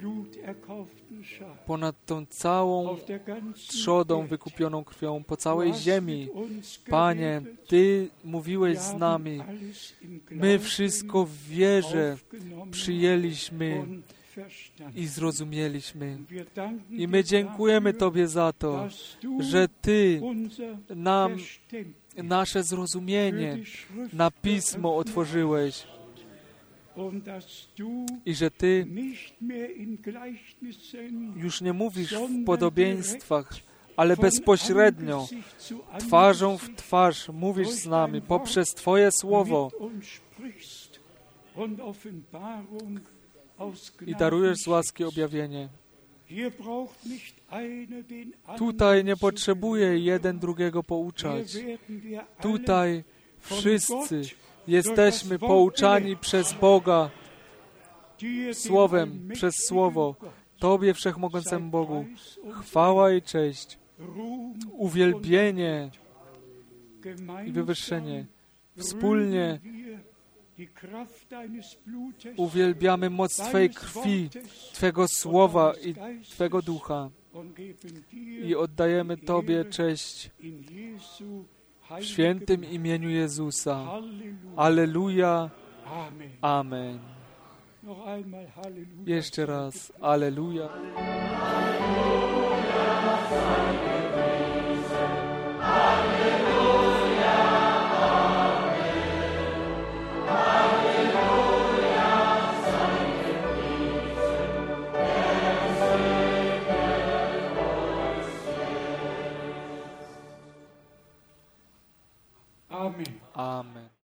ponad tą całą trzodą wykupioną krwią, po całej ziemi. Panie, Ty mówiłeś z nami, my wszystko w wierze przyjęliśmy i zrozumieliśmy. I my dziękujemy Tobie za to, że Ty nam nasze zrozumienie na Pismo otworzyłeś i że Ty już nie mówisz w podobieństwach, ale bezpośrednio, twarzą w twarz mówisz z nami poprzez Twoje Słowo i darujesz z łaski objawienie. Tutaj nie potrzebuje jeden drugiego pouczać. Tutaj wszyscy jesteśmy pouczani przez Boga Słowem, przez Słowo. Tobie, Wszechmogącemu Bogu, chwała i cześć, uwielbienie i wywyższenie. Wspólnie uwielbiamy moc Twojej krwi, Twego Słowa i Twego Ducha i oddajemy Tobie cześć w świętym imieniu Jezusa. Alleluja. Amen. Jeszcze raz. Alleluja. Alleluja. Amen. Amen.